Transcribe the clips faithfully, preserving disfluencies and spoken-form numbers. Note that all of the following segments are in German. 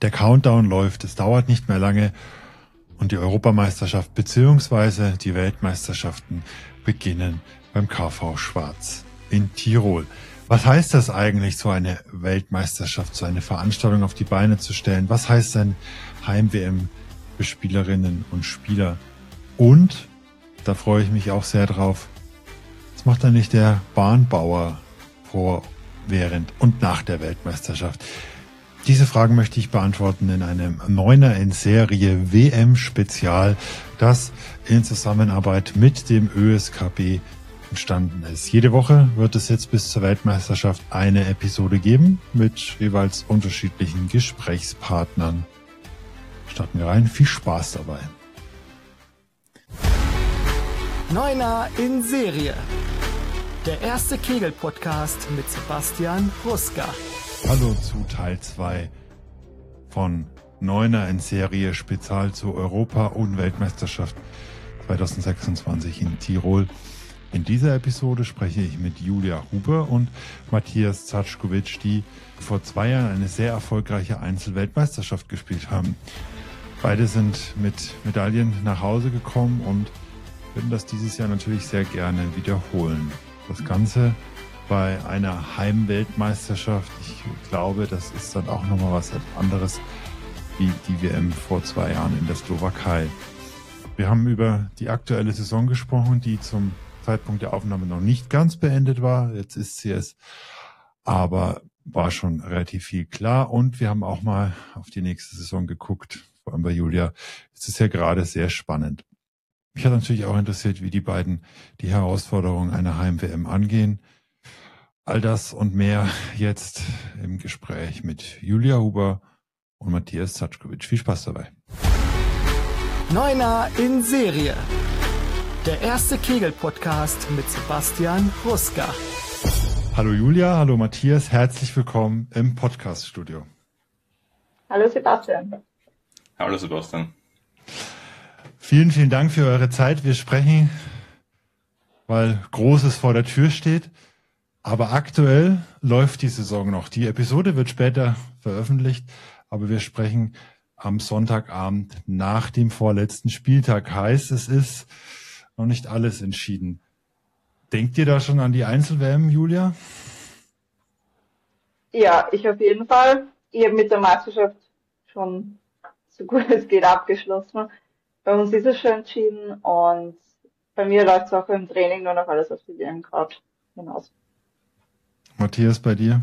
Der Countdown läuft, es dauert nicht mehr lange und die Europameisterschaft bzw. die Weltmeisterschaften beginnen beim K V Schwarz in Tirol. Was heißt das eigentlich, so eine Weltmeisterschaft, so eine Veranstaltung auf die Beine zu stellen? Was heißt ein Heim-W M für Spielerinnen und Spieler? Und, da freue ich mich auch sehr drauf, was macht eigentlich der Bahnbauer vor, während und nach der Weltmeisterschaft? Diese Fragen möchte ich beantworten in einem Neuner in Serie W M-Spezial, das in Zusammenarbeit mit dem Ö S K B entstanden ist. Jede Woche wird es jetzt bis zur Weltmeisterschaft eine Episode geben mit jeweils unterschiedlichen Gesprächspartnern. Starten wir rein. Viel Spaß dabei. Neuner in Serie. Der erste Kegel-Podcast mit Sebastian Ruska. Hallo zu Teil zwei von Neuner in Serie Spezial zur Europa- und Weltmeisterschaft zwanzig sechsundzwanzig in Tirol. In dieser Episode spreche ich mit Julia Huber und Matthias Zatschkowitsch, die vor zwei Jahren eine sehr erfolgreiche Einzelweltmeisterschaft gespielt haben. Beide sind mit Medaillen nach Hause gekommen und würden das dieses Jahr natürlich sehr gerne wiederholen. Das Ganze bei einer Heimweltmeisterschaft. Ich glaube, das ist dann auch nochmal was anderes wie die W M vor zwei Jahren in der Slowakei. Wir haben über die aktuelle Saison gesprochen, die zum Zeitpunkt der Aufnahme noch nicht ganz beendet war. Jetzt ist sie es, aber war schon relativ viel klar. Und wir haben auch mal auf die nächste Saison geguckt, vor allem bei Julia. Es ist ja gerade sehr spannend. Mich hat natürlich auch interessiert, wie die beiden die Herausforderungen einer Heim-W M angehen. All das und mehr jetzt im Gespräch mit Julia Huber und Matthias Zatschkowitsch. Viel Spaß dabei. Neuner in Serie. Der erste Kegel-Podcast mit Sebastian Ruska. Hallo Julia, hallo Matthias, herzlich willkommen im Podcast-Studio. Hallo Sebastian. Hallo Sebastian. Vielen, vielen Dank für eure Zeit. Wir sprechen, weil Großes vor der Tür steht. Aber aktuell läuft die Saison noch. Die Episode wird später veröffentlicht, aber wir sprechen am Sonntagabend nach dem vorletzten Spieltag. Heißt, es ist noch nicht alles entschieden. Denkt ihr da schon an die Einzel-W M, Julia? Ja, ich auf jeden Fall. Ich habe mit der Meisterschaft schon so gut es geht abgeschlossen. Bei uns ist es schon entschieden und bei mir läuft es auch im Training nur noch alles auf die W M gerade hinaus. Matthias, bei dir?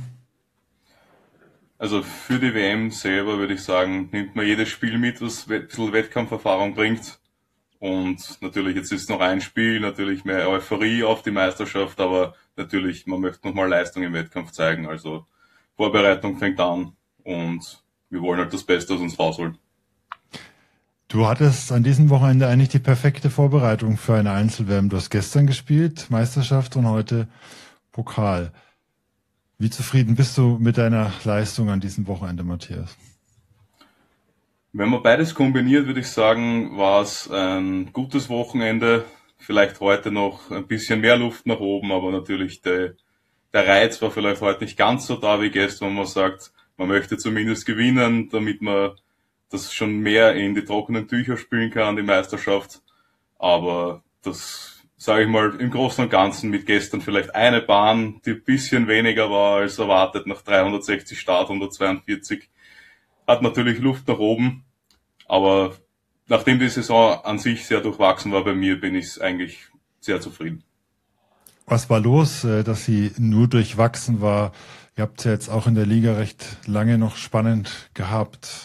Also für die W M selber würde ich sagen, nimmt man jedes Spiel mit, was ein bisschen Wettkampferfahrung bringt. Und natürlich, jetzt ist noch ein Spiel, natürlich mehr Euphorie auf die Meisterschaft, aber natürlich, man möchte nochmal Leistung im Wettkampf zeigen. Also Vorbereitung fängt an und wir wollen halt das Beste aus uns rausholen. Du hattest an diesem Wochenende eigentlich die perfekte Vorbereitung für eine Einzel-W M. Du hast gestern gespielt, Meisterschaft und heute Pokal. Wie zufrieden bist du mit deiner Leistung an diesem Wochenende, Matthias? Wenn man beides kombiniert, würde ich sagen, war es ein gutes Wochenende. Vielleicht heute noch ein bisschen mehr Luft nach oben, aber natürlich der, der Reiz war vielleicht heute nicht ganz so da wie gestern, wo man sagt, man möchte zumindest gewinnen, damit man das schon mehr in die trockenen Tücher spülen kann, die Meisterschaft. Aber das, sage ich mal, im Großen und Ganzen mit gestern vielleicht eine Bahn, die ein bisschen weniger war als erwartet nach dreihundertsechzig Start, hundertzweiundvierzig. Hat natürlich Luft nach oben, aber nachdem die Saison an sich sehr durchwachsen war bei mir, bin ich eigentlich sehr zufrieden. Was war los, dass sie nur durchwachsen war? Ihr habt es ja jetzt auch in der Liga recht lange noch spannend gehabt.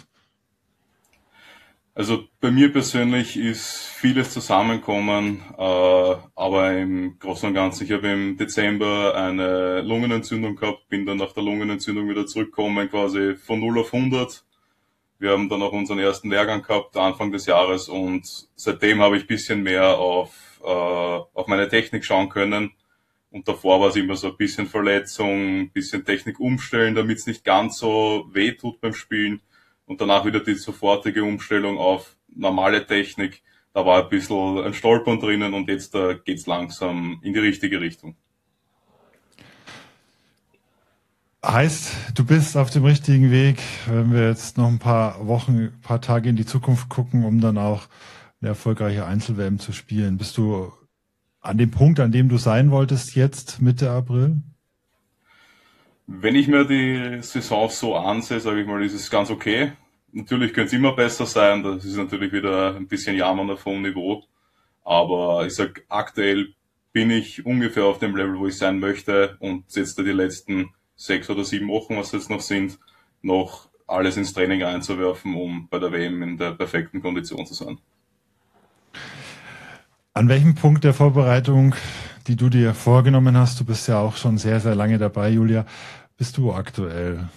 Also bei mir persönlich ist vieles zusammengekommen, äh, aber im Großen und Ganzen, ich habe im Dezember eine Lungenentzündung gehabt, bin dann nach der Lungenentzündung wieder zurückgekommen, quasi von null auf hundert. Wir haben dann auch unseren ersten Lehrgang gehabt, Anfang des Jahres, und seitdem habe ich ein bisschen mehr auf, äh, auf meine Technik schauen können. Und davor war es immer so ein bisschen Verletzung, ein bisschen Technik umstellen, damit es nicht ganz so weh tut beim Spielen. Und danach wieder die sofortige Umstellung auf normale Technik. Da war ein bisschen ein Stolpern drinnen und jetzt äh, geht's langsam in die richtige Richtung. Heißt, du bist auf dem richtigen Weg, wenn wir jetzt noch ein paar Wochen, ein paar Tage in die Zukunft gucken, um dann auch eine erfolgreiche Einzel-W M zu spielen. Bist du an dem Punkt, an dem du sein wolltest, jetzt Mitte April? Wenn ich mir die Saison so ansehe, sage ich mal, ist es ganz okay. Natürlich könnte es immer besser sein, das ist natürlich wieder ein bisschen Jammern auf hohem Niveau. Aber ich sag, aktuell bin ich ungefähr auf dem Level, wo ich sein möchte und jetzt die letzten sechs oder sieben Wochen, was jetzt noch sind, noch alles ins Training einzuwerfen, um bei der W M in der perfekten Kondition zu sein. An welchem Punkt der Vorbereitung, die du dir vorgenommen hast, du bist ja auch schon sehr, sehr lange dabei, Julia, bist du aktuell?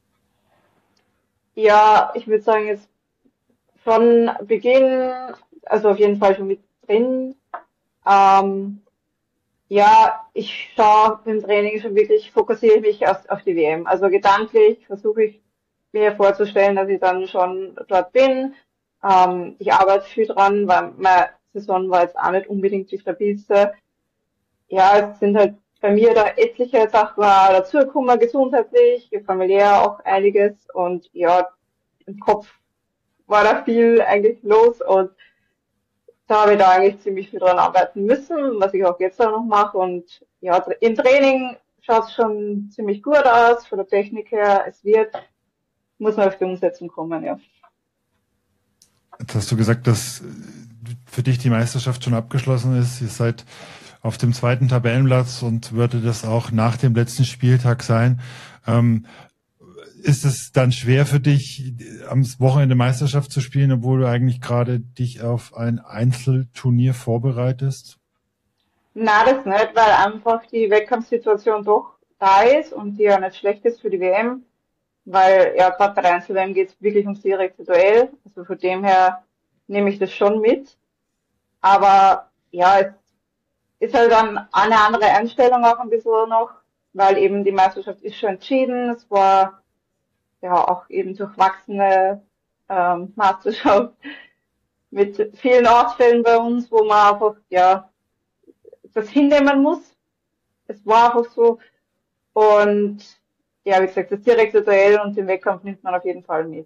Ja, ich würde sagen, jetzt von Beginn, also auf jeden Fall schon mit drin. Ähm, ja, ich schaue im Training schon wirklich, fokussiere mich auf, auf die W M. Also gedanklich versuche ich mir vorzustellen, dass ich dann schon dort bin. Ähm, ich arbeite viel dran, weil meine Saison war jetzt auch nicht unbedingt die stabilste. Ja, es sind halt bei mir da etliche Sachen dazugekommen, gesundheitlich, familiär auch einiges und ja, im Kopf war da viel eigentlich los und da habe ich da eigentlich ziemlich viel dran arbeiten müssen, was ich auch jetzt auch noch mache und ja, im Training schaut es schon ziemlich gut aus, von der Technik her, es wird, muss man auf die Umsetzung kommen, ja. Jetzt hast du gesagt, dass für dich die Meisterschaft schon abgeschlossen ist, ihr seid auf dem zweiten Tabellenplatz und würde das auch nach dem letzten Spieltag sein. Ähm, ist es dann schwer für dich, am Wochenende Meisterschaft zu spielen, obwohl du eigentlich gerade dich auf ein Einzelturnier vorbereitest? Na, das nicht, weil einfach die Wettkampfsituation doch da ist und die ja nicht schlecht ist für die W M, weil ja gerade bei der Einzel-W M geht es wirklich ums direkte Duell, also von dem her nehme ich das schon mit, aber ja, es ist halt dann eine andere Einstellung auch ein bisschen noch, weil eben die Meisterschaft ist schon entschieden. Es war ja auch eben durchwachsene ähm, Meisterschaft mit vielen Ausfällen bei uns, wo man einfach ja das hinnehmen muss. Es war einfach so. Und ja, wie gesagt, das direkte Duell und den Wettkampf nimmt man auf jeden Fall mit.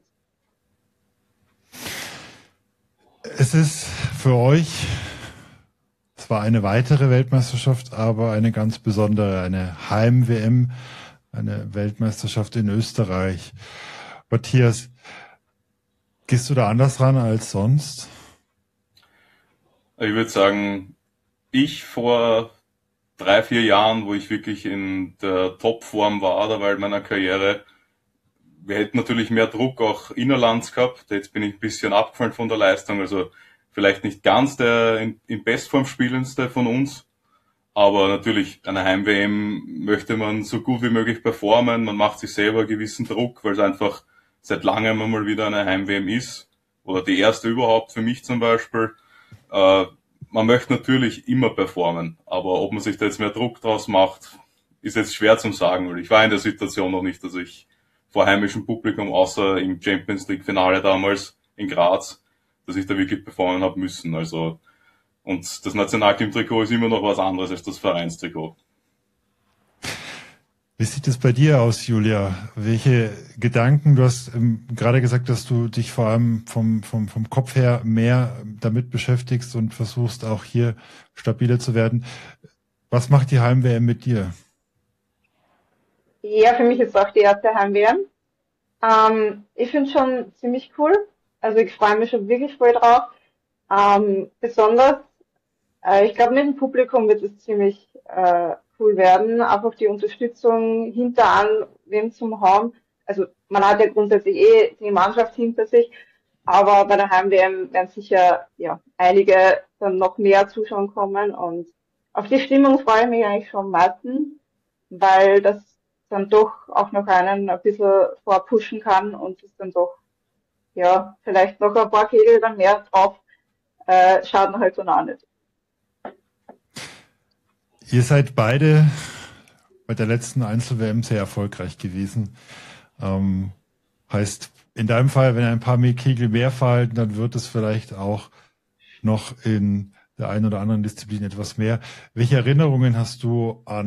Es ist für euch zwar eine weitere Weltmeisterschaft, aber eine ganz besondere, eine Heim-W M, eine Weltmeisterschaft in Österreich. Matthias, gehst du da anders ran als sonst? Ich würde sagen, ich vor drei, vier Jahren, wo ich wirklich in der Topform war, dabei meiner Karriere, wir hätten natürlich mehr Druck auch innerlands gehabt. Jetzt bin ich ein bisschen abgefallen von der Leistung, also vielleicht nicht ganz der in, in Bestform spielendste von uns, aber natürlich eine Heim-W M möchte man so gut wie möglich performen. Man macht sich selber einen gewissen Druck, weil es einfach seit langem mal wieder eine Heim-W M ist oder die erste überhaupt für mich zum Beispiel. Äh, man möchte natürlich immer performen, aber ob man sich da jetzt mehr Druck draus macht, ist jetzt schwer zu sagen, weil ich war in der Situation noch nicht, dass ich vor heimischem Publikum, außer im Champions League Finale damals in Graz, dass ich da wirklich performen habe müssen. Also, und das Nationalteam-Trikot ist immer noch was anderes als das Vereinstrikot. Wie sieht es bei dir aus, Julia? Welche Gedanken, du hast ähm, gerade gesagt, dass du dich vor allem vom, vom, vom Kopf her mehr damit beschäftigst und versuchst auch hier stabiler zu werden. Was macht die Heim-W M mit dir? Ja, für mich ist es auch die erste Heim-W M. Ähm, ich finde es schon ziemlich cool. Also ich freue mich schon wirklich voll drauf. Ähm, besonders, äh, ich glaube, mit dem Publikum wird es ziemlich äh, cool werden. Einfach die Unterstützung hinter an wem zum haben. Also man hat ja grundsätzlich eh die Mannschaft hinter sich, aber bei der Heim-W M werden sicher ja einige dann noch mehr zuschauen kommen und auf die Stimmung freue ich mich eigentlich schon am meisten, weil das dann doch auch noch einen ein bisschen vorpushen kann und es dann doch ja, vielleicht noch ein paar Kegel dann mehr drauf, äh, schaut man halt so auch nicht. Ihr seid beide bei der letzten Einzel-W M sehr erfolgreich gewesen. Ähm, heißt, in deinem Fall, wenn ein paar mehr Kegel mehr fallen, dann wird es vielleicht auch noch in der einen oder anderen Disziplin etwas mehr. Welche Erinnerungen hast du an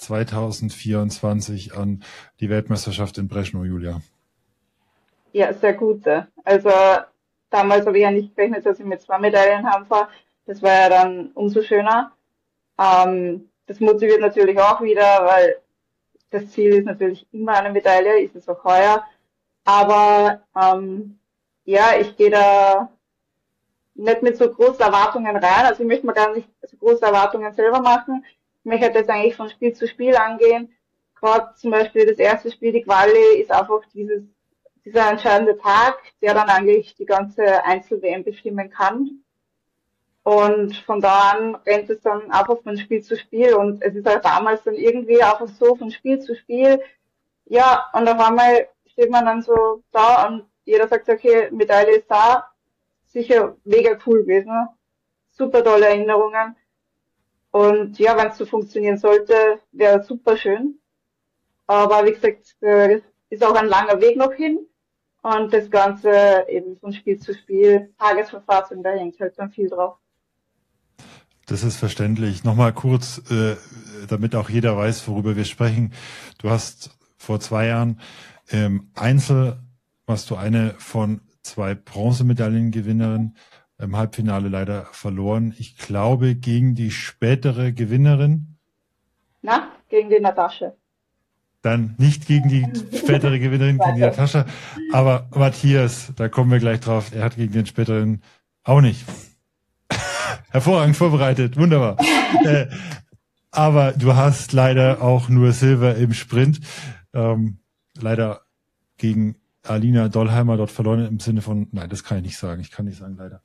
zwanzig vierundzwanzig an die Weltmeisterschaft in Brezno, Julia? Ja, sehr gute. Also damals habe ich ja nicht gerechnet, dass ich mit zwei Medaillen heimfahre. Das war ja dann umso schöner. Ähm, das motiviert natürlich auch wieder, weil das Ziel ist natürlich immer eine Medaille, ist es auch heuer. Aber ähm, ja, ich gehe da nicht mit so großen Erwartungen rein. Also ich möchte mir gar nicht so große Erwartungen selber machen. Ich möchte das eigentlich von Spiel zu Spiel angehen. Gerade zum Beispiel das erste Spiel, die Quali, ist einfach dieses dieser entscheidende Tag, der dann eigentlich die ganze Einzel-W M bestimmen kann. Und von da an rennt es dann einfach von Spiel zu Spiel. Und es ist halt damals dann irgendwie einfach so von Spiel zu Spiel. Ja, und auf einmal steht man dann so da und jeder sagt, okay, Medaille ist da. Sicher mega cool gewesen. Super tolle Erinnerungen. Und ja, wenn es so funktionieren sollte, wäre super schön. Aber wie gesagt, äh, ist auch ein langer Weg noch hin. Und das Ganze eben von Spiel zu Spiel, Tagesverfassung, da hängt halt dann viel drauf. Das ist verständlich. Nochmal kurz, äh, damit auch jeder weiß, worüber wir sprechen. Du hast vor zwei Jahren im Einzel, warst du eine von zwei Bronzemedaillengewinnerinnen, im Halbfinale leider verloren. Ich glaube, gegen die spätere Gewinnerin. Na, gegen die Natascha. Dann nicht gegen die spätere Gewinnerin, gegen die Natascha. Aber Matthias, da kommen wir gleich drauf, er hat gegen den späteren auch nicht. Hervorragend vorbereitet, wunderbar. äh, aber du hast leider auch nur Silber im Sprint. Ähm, leider gegen Alina Dollheimer dort verloren im Sinne von, nein, das kann ich nicht sagen. Ich kann nicht sagen, leider.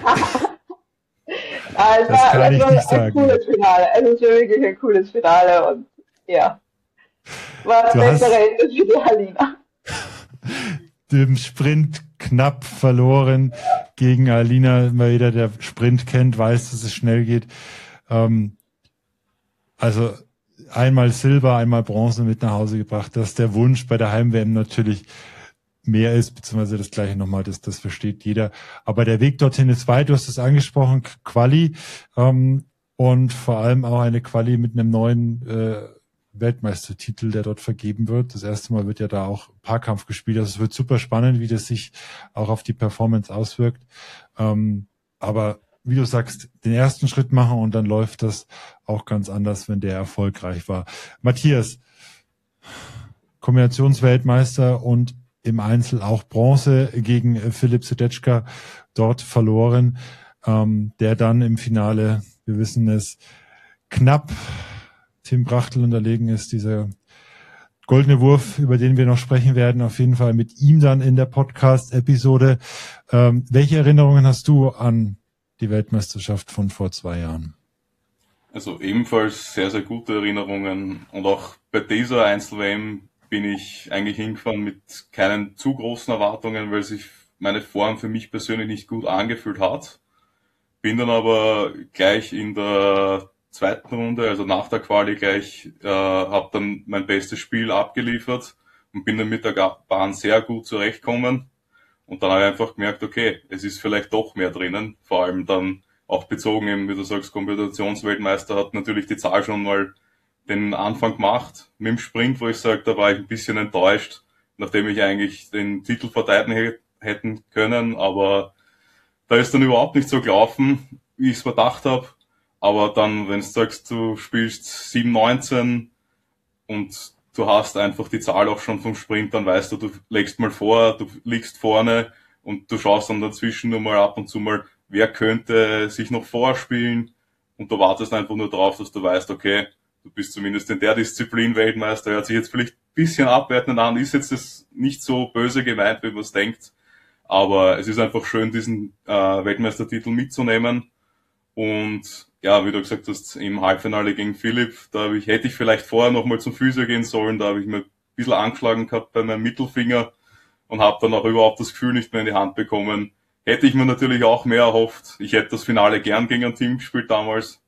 Also, das kann es ich war nicht ein sagen. cooles Finale. Es ist wirklich ein cooles Finale und ja. War das bessere Ende für die Alina. Im Sprint knapp verloren gegen Alina. Immer jeder, der Sprint kennt, weiß, dass es schnell geht. Ähm, also einmal Silber, einmal Bronze mit nach Hause gebracht. Dass der Wunsch bei der Heim-W M natürlich mehr ist, beziehungsweise das Gleiche nochmal, das, das versteht jeder. Aber der Weg dorthin ist weit. Du hast es angesprochen, Quali ähm, und vor allem auch eine Quali mit einem neuen äh, Weltmeistertitel, der dort vergeben wird. Das erste Mal wird ja da auch Paarkampf gespielt. Also es wird super spannend, wie das sich auch auf die Performance auswirkt. Ähm, aber wie du sagst, den ersten Schritt machen und dann läuft das auch ganz anders, wenn der erfolgreich war. Matthias, Kombinationsweltmeister und im Einzel auch Bronze gegen Filip Sedečka dort verloren, ähm, der dann im Finale, wir wissen es, knapp Tim Brachtl unterlegen ist, dieser goldene Wurf, über den wir noch sprechen werden, auf jeden Fall mit ihm dann in der Podcast-Episode. Ähm, welche Erinnerungen hast du an die Weltmeisterschaft von vor zwei Jahren? Also ebenfalls sehr, sehr gute Erinnerungen und auch bei dieser Einzel-W M bin ich eigentlich hingefahren mit keinen zu großen Erwartungen, weil sich meine Form für mich persönlich nicht gut angefühlt hat. Bin dann aber gleich in der zweiten Runde, also nach der Quali gleich, äh, habe dann mein bestes Spiel abgeliefert und bin dann mit der Bahn sehr gut zurechtgekommen. Und dann habe ich einfach gemerkt, okay, es ist vielleicht doch mehr drinnen. Vor allem dann auch bezogen eben, wie du sagst, Kombinationsweltmeister hat natürlich die Zahl schon mal den Anfang gemacht. Mit dem Sprint, wo ich sage, da war ich ein bisschen enttäuscht, nachdem ich eigentlich den Titel verteidigen hätten können. Aber da ist dann überhaupt nicht so gelaufen, wie ich es mir gedacht habe. Aber dann, wenn du sagst, du spielst sieben neunzehn und du hast einfach die Zahl auch schon vom Sprint, dann weißt du, du legst mal vor, du liegst vorne und du schaust dann dazwischen nur mal ab und zu mal, wer könnte sich noch vorspielen, und du wartest einfach nur drauf, dass du weißt, okay, du bist zumindest in der Disziplin Weltmeister, hört sich jetzt vielleicht ein bisschen abwertend an, ist jetzt das nicht so böse gemeint, wie man es denkt, aber es ist einfach schön, diesen äh, Weltmeistertitel mitzunehmen. Und ja, wie du gesagt hast, im Halbfinale gegen Filip, da hab ich, hätte ich vielleicht vorher nochmal zum Physio gehen sollen, da habe ich mir ein bisschen angeschlagen gehabt bei meinem Mittelfinger und habe dann auch überhaupt das Gefühl nicht mehr in die Hand bekommen. Hätte ich mir natürlich auch mehr erhofft. Ich hätte das Finale gern gegen ein Team gespielt damals.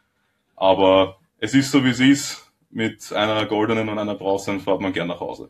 Aber es ist so, wie es ist. Mit einer goldenen und einer bronzenen fährt man gern nach Hause.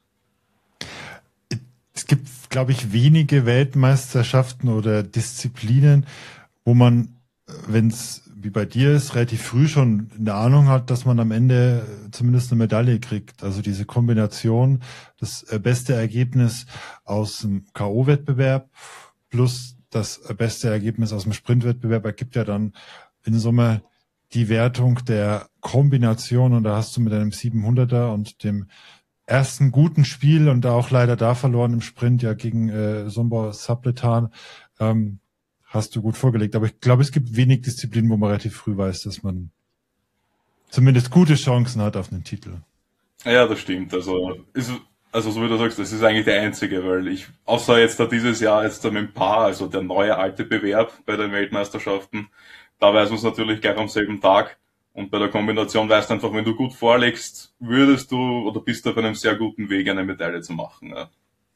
Es gibt, glaube ich, wenige Weltmeisterschaften oder Disziplinen, wo man, wenn es wie bei dir ist, relativ früh schon eine Ahnung hat, dass man am Ende zumindest eine Medaille kriegt. Also diese Kombination, das beste Ergebnis aus dem K O-Wettbewerb plus das beste Ergebnis aus dem Sprintwettbewerb ergibt ja dann in Summe die Wertung der Kombination, und da hast du mit einem siebenhunderter und dem ersten guten Spiel und auch leider da verloren im Sprint ja gegen äh, Sombor Sapletan, ähm, hast du gut vorgelegt. Aber ich glaube, es gibt wenig Disziplinen, wo man relativ früh weiß, dass man zumindest gute Chancen hat auf einen Titel. Ja, das stimmt. Also, ist, also so wie du sagst, das ist eigentlich der einzige, weil ich, außer jetzt da dieses Jahr jetzt da mit dem Paar, also der neue alte Bewerb bei den Weltmeisterschaften, da weiß man es natürlich gleich am selben Tag. Und bei der Kombination weißt du einfach, wenn du gut vorlegst, würdest du oder bist du auf einem sehr guten Weg, eine Medaille zu machen. Ja.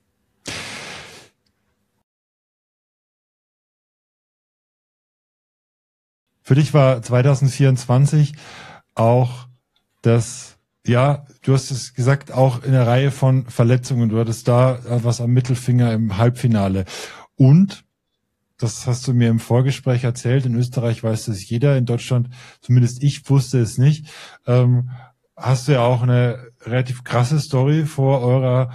Für dich war zwanzig vierundzwanzig auch das, ja, du hast es gesagt, auch in der Reihe von Verletzungen. Du hattest da was am Mittelfinger im Halbfinale. Und, das hast du mir im Vorgespräch erzählt, in Österreich weiß das jeder, in Deutschland, zumindest ich wusste es nicht, ähm, hast du ja auch eine relativ krasse Story vor eurer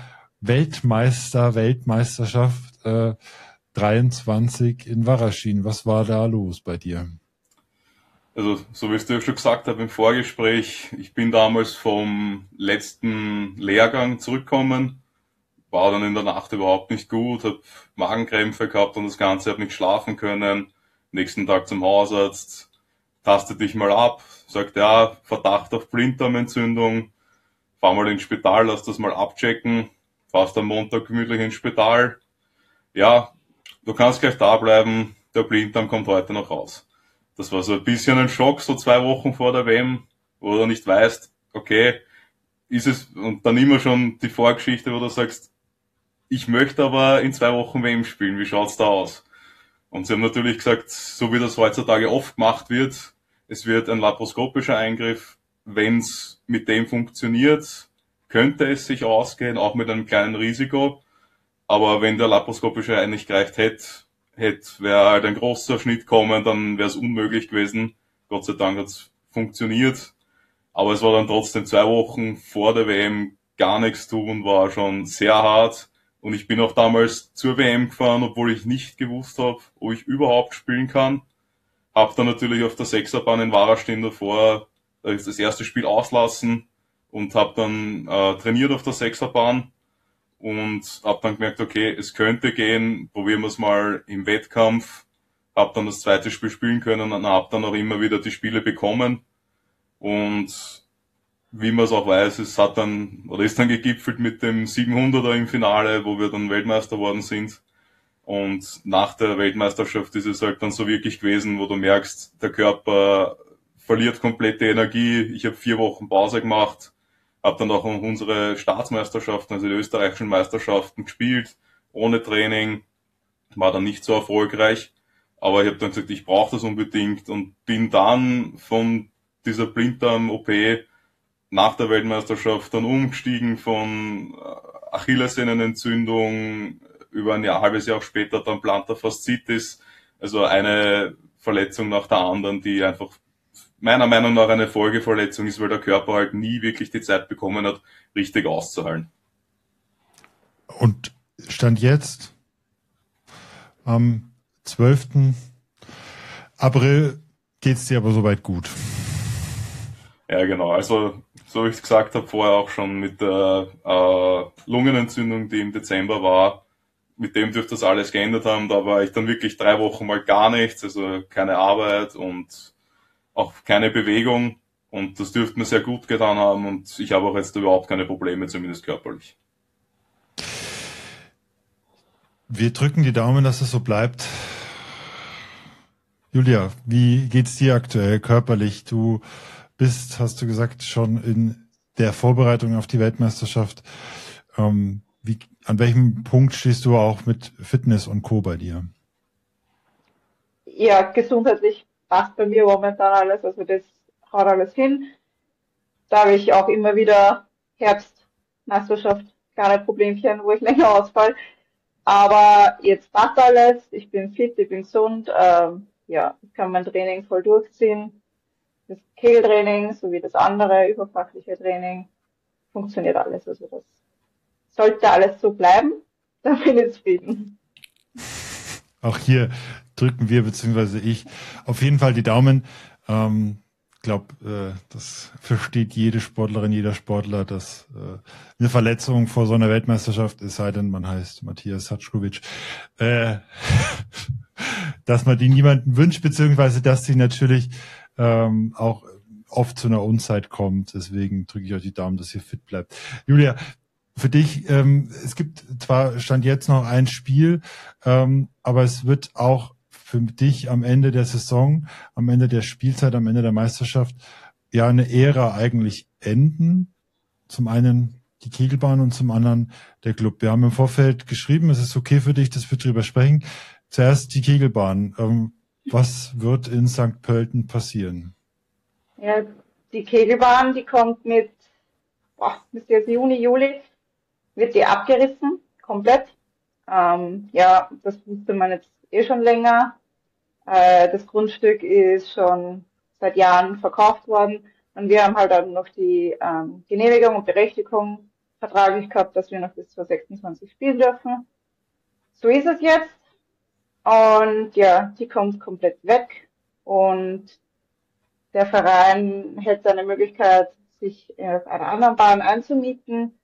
Weltmeister-Weltmeisterschaft äh, dreiundzwanzig in Waraschin. Was war da los bei dir? Also, so wie ich es dir schon gesagt habe im Vorgespräch, ich bin damals vom letzten Lehrgang zurückgekommen, war dann in der Nacht überhaupt nicht gut, habe Magenkrämpfe gehabt und das Ganze, habe nicht schlafen können. Nächsten Tag zum Hausarzt, tastet dich mal ab, sagt, ja, Verdacht auf Blinddarmentzündung, fahr mal ins Spital, lass das mal abchecken, fahrst am Montag gemütlich ins Spital. Ja, du kannst gleich da bleiben, der Blinddarm kommt heute noch raus. Das war so ein bisschen ein Schock, so zwei Wochen vor der W M, wo du nicht weißt, okay, ist es, und dann immer schon die Vorgeschichte, wo du sagst, ich möchte aber in zwei Wochen W M spielen, wie schaut's da aus? Und sie haben natürlich gesagt, so wie das heutzutage oft gemacht wird, es wird ein laparoskopischer Eingriff, wenn's mit dem funktioniert, könnte es sich ausgehen, auch mit einem kleinen Risiko, aber wenn der laparoskopische Ei nicht gereicht hätte, hätte, wäre halt ein großer Schnitt kommen, dann wäre es unmöglich gewesen. Gott sei Dank hat es funktioniert. Aber es war dann trotzdem zwei Wochen vor der W M gar nichts tun, war schon sehr hart. Und ich bin auch damals zur W M gefahren, obwohl ich nicht gewusst habe, ob ich überhaupt spielen kann. Hab dann natürlich auf der Sechserbahn in Waraschin davor das erste Spiel auslassen und habe dann äh, trainiert auf der Sechserbahn. Und hab dann gemerkt, okay, es könnte gehen, probieren wir es mal im Wettkampf. Hab dann das zweite Spiel spielen können und hab dann auch immer wieder die Spiele bekommen. Und wie man es auch weiß, es hat dann, oder ist dann gegipfelt mit dem siebenhunderter im Finale, wo wir dann Weltmeister worden sind. Und nach der Weltmeisterschaft ist es halt dann so wirklich gewesen, wo du merkst, der Körper verliert komplette Energie. Ich habe vier Wochen Pause gemacht. Habe dann auch unsere Staatsmeisterschaften, also die österreichischen Meisterschaften gespielt, ohne Training, war dann nicht so erfolgreich, aber ich habe dann gesagt, ich brauche das unbedingt und bin dann von dieser Blinddarm-O P nach der Weltmeisterschaft dann umgestiegen von Achillessehnenentzündung über ein Jahr, halbes Jahr später dann Plantar Fasciitis, also eine Verletzung nach der anderen, die einfach meiner Meinung nach eine Folgeverletzung ist, weil der Körper halt nie wirklich die Zeit bekommen hat, richtig auszuhalten. Und Stand jetzt, am zwölften April geht's dir aber soweit gut. Ja, genau. Also, so wie ich es gesagt habe, vorher auch schon mit der äh, Lungenentzündung, die im Dezember war, mit dem dürfte das alles geändert haben. Da war ich dann wirklich drei Wochen mal gar nichts, also keine Arbeit und auch keine Bewegung, und das dürfte mir sehr gut getan haben und ich habe auch jetzt überhaupt keine Probleme, zumindest körperlich. Wir drücken die Daumen, dass es so bleibt. Julia, wie geht's dir aktuell körperlich? Du bist, hast du gesagt, schon in der Vorbereitung auf die Weltmeisterschaft. Ähm, wie, an welchem Punkt stehst du auch mit Fitness und Co. bei dir? Ja, gesundheitlich passt bei mir momentan alles, also das haut alles hin. Da habe ich auch immer wieder Herbstmeisterschaft, kleine Problemchen, wo ich länger ausfall. Aber jetzt passt alles, ich bin fit, ich bin gesund, ähm, ja, ich kann mein Training voll durchziehen. Das Kegeltraining sowie das andere überfachliche Training funktioniert alles. Also das sollte alles so bleiben. Da bin ich zufrieden. Auch hier drücken wir beziehungsweise ich auf jeden Fall die Daumen. Ähm, ich glaube, äh, das versteht jede Sportlerin, jeder Sportler, dass äh, eine Verletzung vor so einer Weltmeisterschaft, es sei denn, man heißt Matthias Hatschkowitsch, äh, dass man die niemanden wünscht, beziehungsweise dass sie natürlich ähm, auch oft zu einer Unzeit kommt. Deswegen drücke ich euch die Daumen, dass ihr fit bleibt. Julia, für dich, ähm, es gibt zwar Stand jetzt noch ein Spiel, ähm, aber es wird auch für dich am Ende der Saison, am Ende der Spielzeit, am Ende der Meisterschaft ja eine Ära eigentlich enden. Zum einen die Kegelbahn und zum anderen der Club. Wir haben im Vorfeld geschrieben, es ist okay für dich, dass wir drüber sprechen. Zuerst die Kegelbahn. Ähm, was wird in Sankt Pölten passieren? Ja, die Kegelbahn, die kommt mit, boah, müsste jetzt Juni, Juli, wird die abgerissen, komplett. Ähm, ja, das wusste man jetzt eh schon länger. Äh, das Grundstück ist schon seit Jahren verkauft worden und wir haben halt dann noch die ähm, Genehmigung und Berechtigung vertraglich gehabt, dass wir noch bis zweitausendsechsundzwanzig spielen dürfen. So ist es jetzt. Und ja, die kommt komplett weg und der Verein hätte eine Möglichkeit, sich auf einer anderen Bahn einzumieten.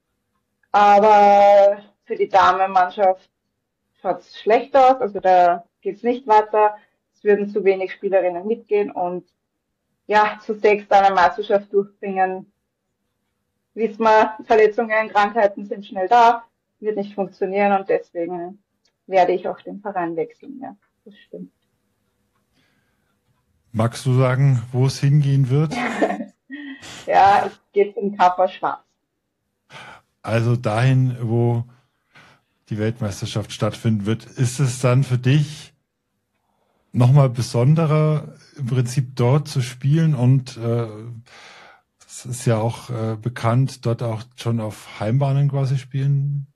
Aber für die Damenmannschaft schaut es schlecht aus, also da geht es nicht weiter. Es würden zu wenig Spielerinnen mitgehen und ja, zu sechs eine Meisterschaft durchbringen. Wissen wir, Verletzungen, Krankheiten sind schnell da, wird nicht funktionieren und deswegen werde ich auch den Verein wechseln, ja, das stimmt. Magst du sagen, wo es hingehen wird? Ja, es geht zum K V Schwarz. Also dahin, wo die Weltmeisterschaft stattfinden wird. Ist es dann für dich nochmal besonderer, im Prinzip dort zu spielen? Und äh, das ist ja auch äh, bekannt, dort auch schon auf Heimbahnen quasi spielen?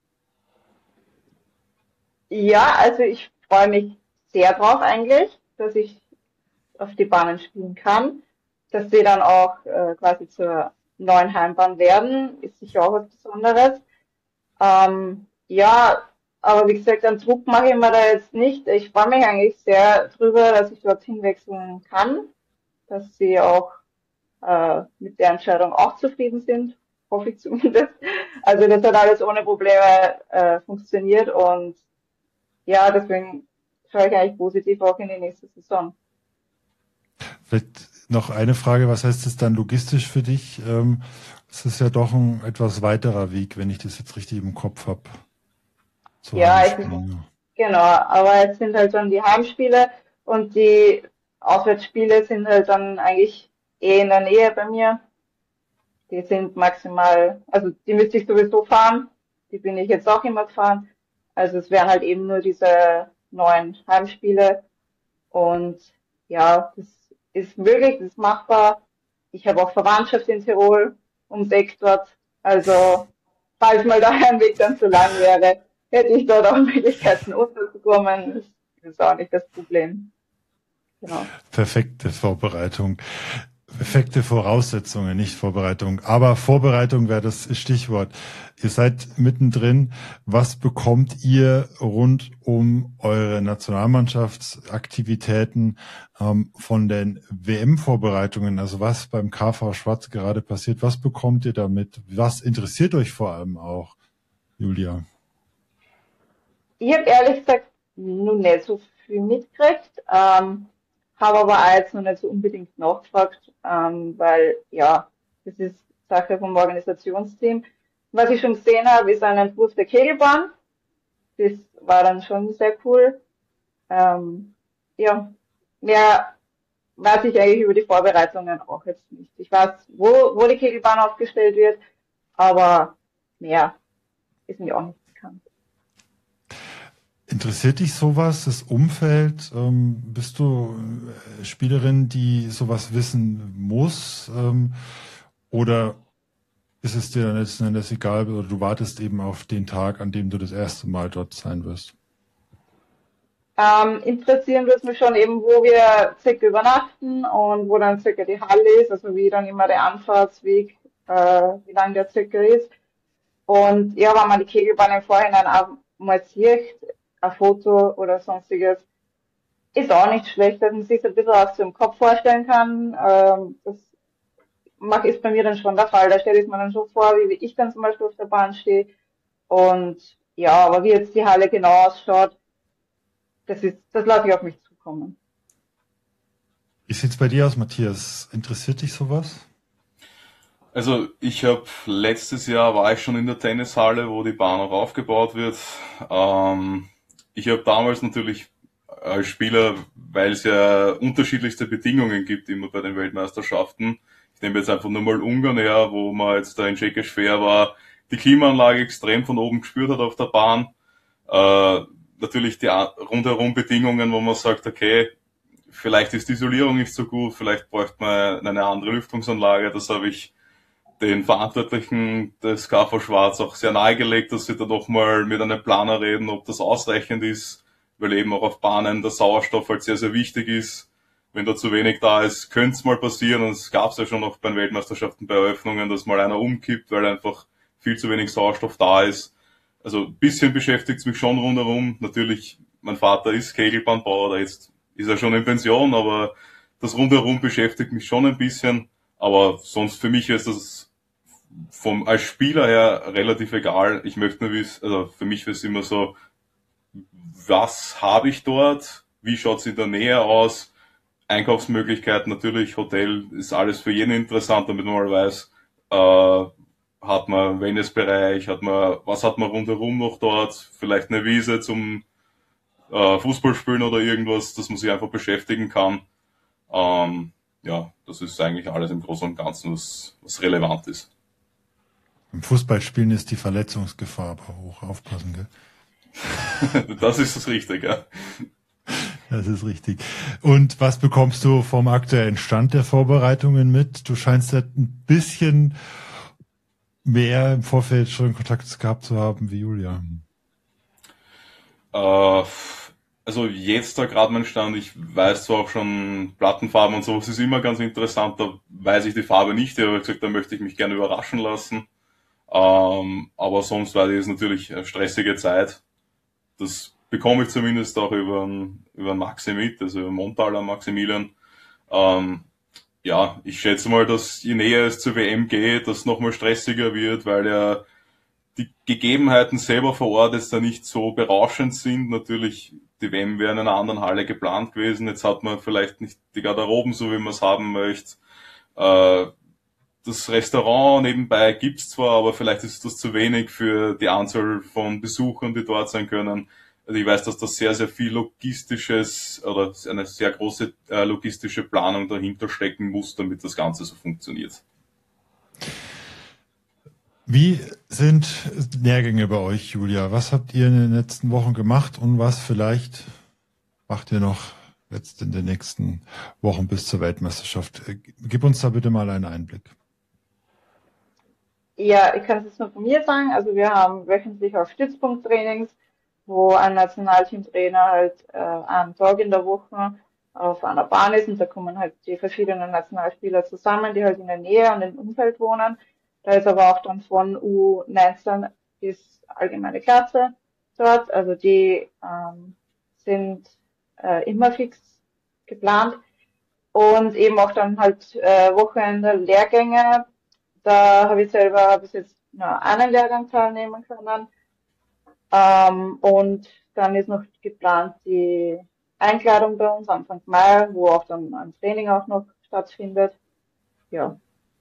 Ja, also ich freue mich sehr drauf eigentlich, dass ich auf die Bahnen spielen kann. Dass die dann auch äh, quasi zur neuen Heimbahn werden, ist sicher auch was Besonderes. Ähm, ja, aber wie gesagt, einen Druck mache ich mir da jetzt nicht. Ich freue mich eigentlich sehr drüber, dass ich dorthin wechseln kann, dass sie auch äh, mit der Entscheidung auch zufrieden sind, hoffe ich zumindest. Also das hat alles ohne Probleme äh, funktioniert und ja, deswegen schaue ich eigentlich positiv auch in die nächste Saison. Vielleicht noch eine Frage, was heißt das dann logistisch für dich? Ähm, es ist ja doch ein etwas weiterer Weg, wenn ich das jetzt richtig im Kopf habe. Ja, ich, genau, aber es sind halt dann die Heimspiele und die Auswärtsspiele sind halt dann eigentlich eh in der Nähe bei mir. Die sind maximal, also die müsste ich sowieso fahren, die bin ich jetzt auch immer gefahren. Also es wären halt eben nur diese neuen Heimspiele und ja, das ist möglich, das ist machbar. Ich habe auch Verwandtschaft in Tirol, ums Eck dort. Also, falls mal der Heimweg dann zu lang wäre, hätte ich dort auch Möglichkeiten unterzukommen. Das ist auch nicht das Problem. Genau. Perfekte Vorbereitung. Perfekte Voraussetzungen, nicht Vorbereitung. Aber Vorbereitung wäre das Stichwort. Ihr seid mittendrin. Was bekommt ihr rund um eure Nationalmannschaftsaktivitäten ähm, von den W M-Vorbereitungen? Also was beim K V Schwarz gerade passiert? Was bekommt ihr damit? Was interessiert euch vor allem auch, Julia? Ich habe ehrlich gesagt nun nicht so viel mitgekriegt. Ähm, habe aber auch jetzt noch nicht so unbedingt nachgefragt, ähm, weil, ja, das ist Sache vom Organisationsteam. Was ich schon gesehen habe, ist ein Entwurf der Kegelbahn. Das war dann schon sehr cool. Ähm, ja, mehr weiß ich eigentlich über die Vorbereitungen auch jetzt nicht. Ich weiß, wo, wo die Kegelbahn aufgestellt wird, aber mehr ist mir auch nicht bekannt. Interessiert dich sowas, das Umfeld? Ähm, bist du Spielerin, die sowas wissen muss? Ähm, oder ist es dir dann letzten Endes egal, oder du wartest eben auf den Tag, an dem du das erste Mal dort sein wirst? Ähm, interessieren würde es mich schon eben, wo wir circa übernachten und wo dann circa die Halle ist, also wie dann immer der Anfahrtsweg, äh, wie lang der circa ist. Und ja, wenn man die Kegelbahn im Vorhinein auch mal sieht, ein Foto oder sonstiges, ist auch nicht schlecht, dass man sich ein bisschen was im Kopf vorstellen kann. Ähm, das mag, ist bei mir dann schon der Fall. Da stelle ich mir dann schon vor, wie ich dann zum Beispiel auf der Bahn stehe. Und ja, aber wie jetzt die Halle genau ausschaut, das ist, das lasse ich auf mich zukommen. Wie sieht's bei dir aus, Matthias? Interessiert dich sowas? Also ich habe letztes Jahr war ich schon in der Tennishalle, wo die Bahn auch aufgebaut wird. Ähm, ich habe damals natürlich als Spieler, weil es ja unterschiedlichste Bedingungen gibt immer bei den Weltmeisterschaften. Ich nehme jetzt einfach nur mal Ungarn her, wo man jetzt da in Tschechisch-Fair war, die Klimaanlage extrem von oben gespürt hat auf der Bahn. Äh, natürlich die rundherum Bedingungen, wo man sagt, okay, vielleicht ist die Isolierung nicht so gut, vielleicht bräuchte man eine andere Lüftungsanlage. Das habe ich den Verantwortlichen des K V Schwarz auch sehr nahegelegt, dass sie da doch mal mit einem Planer reden, ob das ausreichend ist, weil eben auch auf Bahnen der Sauerstoff halt sehr, sehr wichtig ist. Wenn da zu wenig da ist, könnte es mal passieren, und es gab es ja schon noch bei Weltmeisterschaften, bei Eröffnungen, dass mal einer umkippt, weil einfach viel zu wenig Sauerstoff da ist. Also ein bisschen beschäftigt es mich schon rundherum. Natürlich, mein Vater ist Kegelbahnbauer, jetzt ist er schon in Pension, aber das rundherum beschäftigt mich schon ein bisschen. Aber sonst für mich ist das vom, als Spieler her relativ egal. Ich möchte nur wissen, also für mich ist es immer so, was habe ich dort? Wie schaut es in der Nähe aus? Einkaufsmöglichkeiten, natürlich, Hotel ist alles für jeden interessant, damit man mal weiß, äh, hat man Wellnessbereich, hat man, was hat man rundherum noch dort? Vielleicht eine Wiese zum äh, Fußballspielen oder irgendwas, dass man sich einfach beschäftigen kann. Ähm, ja, das ist eigentlich alles im Großen und Ganzen, was, was relevant ist. Im Fußballspielen ist die Verletzungsgefahr aber hoch. Aufpassen, gell? Das ist das Richtige, ja. Das ist richtig. Und was bekommst du vom aktuellen Stand der Vorbereitungen mit? Du scheinst ja ein bisschen mehr im Vorfeld schon Kontakt gehabt zu haben wie Julia. Äh, also jetzt da gerade mein Stand, ich weiß zwar auch schon Plattenfarben und sowas ist immer ganz interessant, da weiß ich die Farbe nicht, ich habe gesagt, da möchte ich mich gerne überraschen lassen. Ähm, aber sonst war das natürlich eine stressige Zeit. Das bekomme ich zumindest auch über einen, über einen Maxi mit, also über Montaler Maximilian. Ähm, ja, ich schätze mal, dass je näher es zur W M geht, das nochmal stressiger wird, weil ja die Gegebenheiten selber vor Ort jetzt da nicht so berauschend sind. Natürlich, die W M wäre in einer anderen Halle geplant gewesen. Jetzt hat man vielleicht nicht die Garderoben so, wie man es haben möchte. Äh, das Restaurant nebenbei gibt's zwar, aber vielleicht ist das zu wenig für die Anzahl von Besuchern, die dort sein können. Also ich weiß, dass da sehr, sehr viel logistisches oder eine sehr große äh, logistische Planung dahinter stecken muss, damit das Ganze so funktioniert. Wie sind Lehrgänge bei euch, Julia? Was habt ihr in den letzten Wochen gemacht und was vielleicht macht ihr noch jetzt in den nächsten Wochen bis zur Weltmeisterschaft? Gib uns da bitte mal einen Einblick. Ja, ich kann es jetzt nur von mir sagen. Also wir haben wöchentlich auch Stützpunkttrainings, wo ein Nationalteamtrainer halt äh, einen Tag in der Woche auf einer Bahn ist und da kommen halt die verschiedenen Nationalspieler zusammen, die halt in der Nähe und im Umfeld wohnen. Da ist aber auch dann von U neunzehn bis allgemeine Klasse dort. Also die ähm, sind äh, immer fix geplant. Und eben auch dann halt äh, Wochenende Lehrgänge. Da habe ich selber bis jetzt nur einen Lehrgang teilnehmen können. Ähm, und dann ist noch geplant die Einkleidung bei uns Anfang Mai, wo auch dann ein Training auch noch stattfindet. Ja.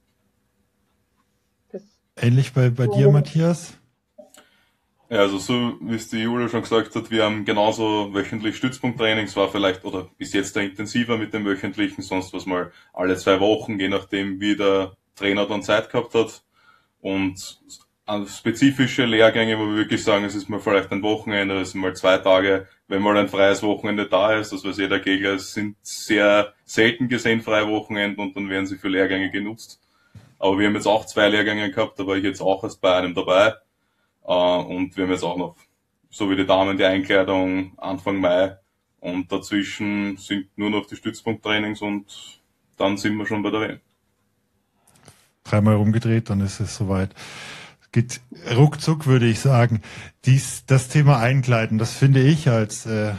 Das Ähnlich bei, bei so. dir, Matthias? Ja, also so wie es die Julia schon gesagt hat, wir haben genauso wöchentlich Stützpunkttrainings, war vielleicht oder bis jetzt da intensiver mit dem wöchentlichen, sonst was mal alle zwei Wochen, je nachdem wie der Trainer dann Zeit gehabt hat. Und spezifische Lehrgänge, wo wir wirklich sagen, es ist mal vielleicht ein Wochenende, es sind mal zwei Tage, wenn mal ein freies Wochenende da ist, das weiß jeder Kegler, es sind sehr selten gesehen freie Wochenenden und dann werden sie für Lehrgänge genutzt. Aber wir haben jetzt auch zwei Lehrgänge gehabt, da war ich jetzt auch erst bei einem dabei. Und wir haben jetzt auch noch, so wie die Damen, die Einkleidung Anfang Mai Und dazwischen sind nur noch die Stützpunkttrainings und dann sind wir schon bei der W M. Dreimal rumgedreht, dann ist es soweit. Geht ruckzuck, würde ich sagen. Dies, das Thema Einkleiden, das finde ich als, äh,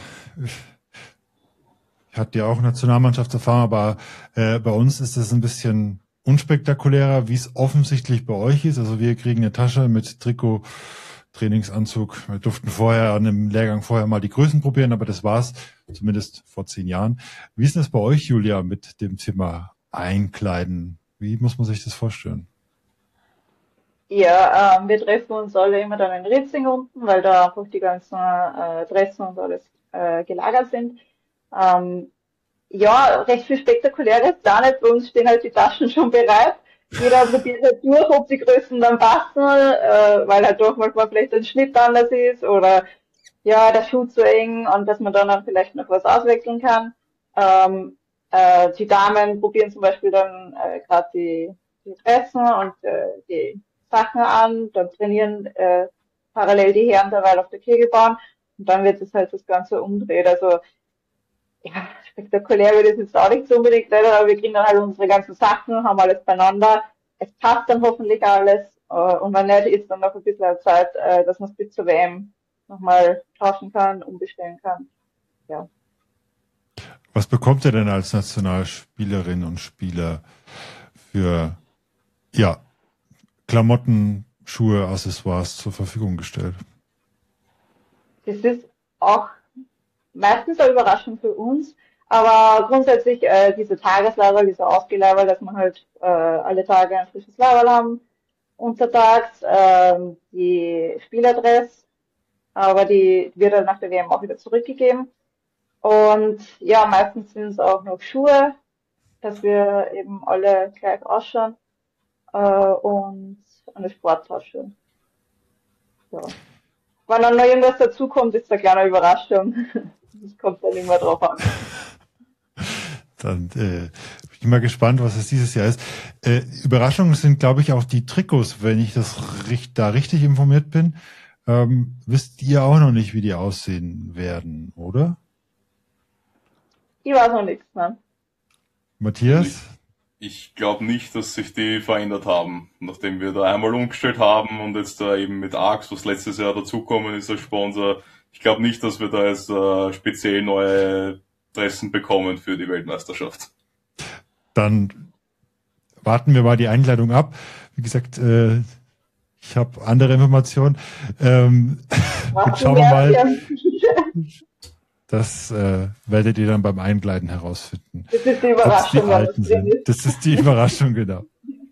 ich hatte ja auch Nationalmannschaftserfahrung, aber äh, bei uns ist es ein bisschen unspektakulärer, wie es offensichtlich bei euch ist. Also wir kriegen eine Tasche mit Trikot, Trainingsanzug. Wir durften vorher an einem Lehrgang vorher mal die Größen probieren, aber das war's, zumindest vor zehn Jahren. Wie ist das bei euch, Julia, mit dem Thema Einkleiden? Wie muss man sich das vorstellen? Ja, ähm, wir treffen uns alle immer dann in Ritzing unten, weil da einfach die ganzen äh, Dressen und alles äh, gelagert sind. Ähm, ja, recht viel Spektakuläres da nicht. Bei uns stehen halt die Taschen schon bereit. Jeder probiert halt durch, ob die Größen dann passen, äh, weil halt doch manchmal vielleicht ein Schnitt anders ist oder ja, der Schuh zu eng und dass man dann, dann vielleicht noch was auswechseln kann. Ähm, äh, die Damen probieren zum Beispiel dann äh, gerade die, die Dressen und äh, die Sachen an, dann trainieren äh, parallel die Herren derweil auf der Kegelbahn und dann wird es halt das Ganze umdreht. Also ja, spektakulär wird es jetzt auch nicht so unbedingt leider, aber wir kriegen dann halt unsere ganzen Sachen, haben alles beieinander. Es passt dann hoffentlich alles äh, und wenn nicht, ist dann noch ein bisschen Zeit, äh, dass man es bis zur W M nochmal tauschen kann, umbestellen kann. Ja. Was bekommt ihr denn als Nationalspielerin und Spieler für ja, Klamotten, Schuhe, Accessoires zur Verfügung gestellt? Das ist auch meistens eine Überraschung für uns, aber grundsätzlich äh, diese Tagesleiber, diese Ausgehleiber, dass man halt äh, alle Tage ein frisches Leiberl haben, untertags, äh, die Spieladresse, aber die wird dann nach der W M auch wieder zurückgegeben. Und ja, meistens sind es auch noch Schuhe, dass wir eben alle gleich ausschauen äh, und eine Sporttasche. Ja. Wenn dann noch irgendwas dazukommt, ist eine kleine Überraschung. Das kommt dann immer drauf an. Dann äh, bin ich mal gespannt, was es dieses Jahr ist. Äh, Überraschungen sind, glaube ich, auch die Trikots, wenn ich das richt, da richtig informiert bin. Ähm, wisst ihr auch noch nicht, wie die aussehen werden, oder? Ich weiß noch nichts, ne? Matthias? Ich glaube nicht, dass sich die verändert haben, nachdem wir da einmal umgestellt haben und jetzt da eben mit Arx, was letztes Jahr dazukommen ist als Sponsor. Ich glaube nicht, dass wir da jetzt äh, speziell neue Dressen bekommen für die Weltmeisterschaft. Dann warten wir mal die Einkleidung ab. Wie gesagt, äh, ich habe andere Informationen. Ähm, schauen wir mal. Das äh, werdet ihr dann beim Einkleiden herausfinden. Das ist die Überraschung. Die alten sind. Das ist die Überraschung, genau.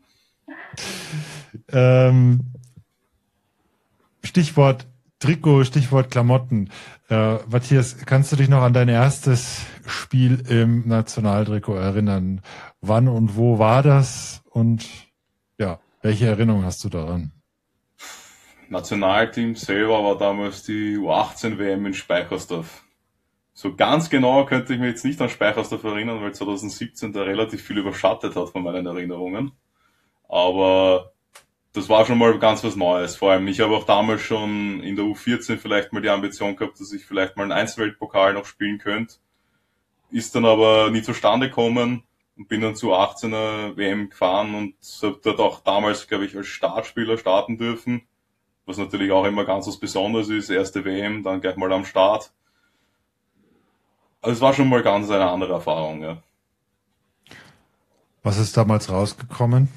ähm, Stichwort Trikot, Stichwort Klamotten. Äh, Matthias, kannst du dich noch an dein erstes Spiel im Nationaltrikot erinnern? Wann und wo war das? Und ja, welche Erinnerung hast du daran? Nationalteam selber war damals die U achtzehn W M in Speichersdorf. So ganz genau könnte ich mich jetzt nicht an Speichersdorf erinnern, weil zwanzig siebzehn da relativ viel überschattet hat von meinen Erinnerungen. Aber das war schon mal ganz was Neues. Vor allem, ich habe auch damals schon in der U vierzehn vielleicht mal die Ambition gehabt, dass ich vielleicht mal einen Einzelweltpokal noch spielen könnte. Ist dann aber nie zustande gekommen und bin dann zur U achtzehner W M gefahren und habe dort auch damals, glaube ich, als Startspieler starten dürfen. Was natürlich auch immer ganz was Besonderes ist. Erste W M, dann gleich mal am Start. Also es war schon mal ganz eine andere Erfahrung, ja. Was ist damals rausgekommen?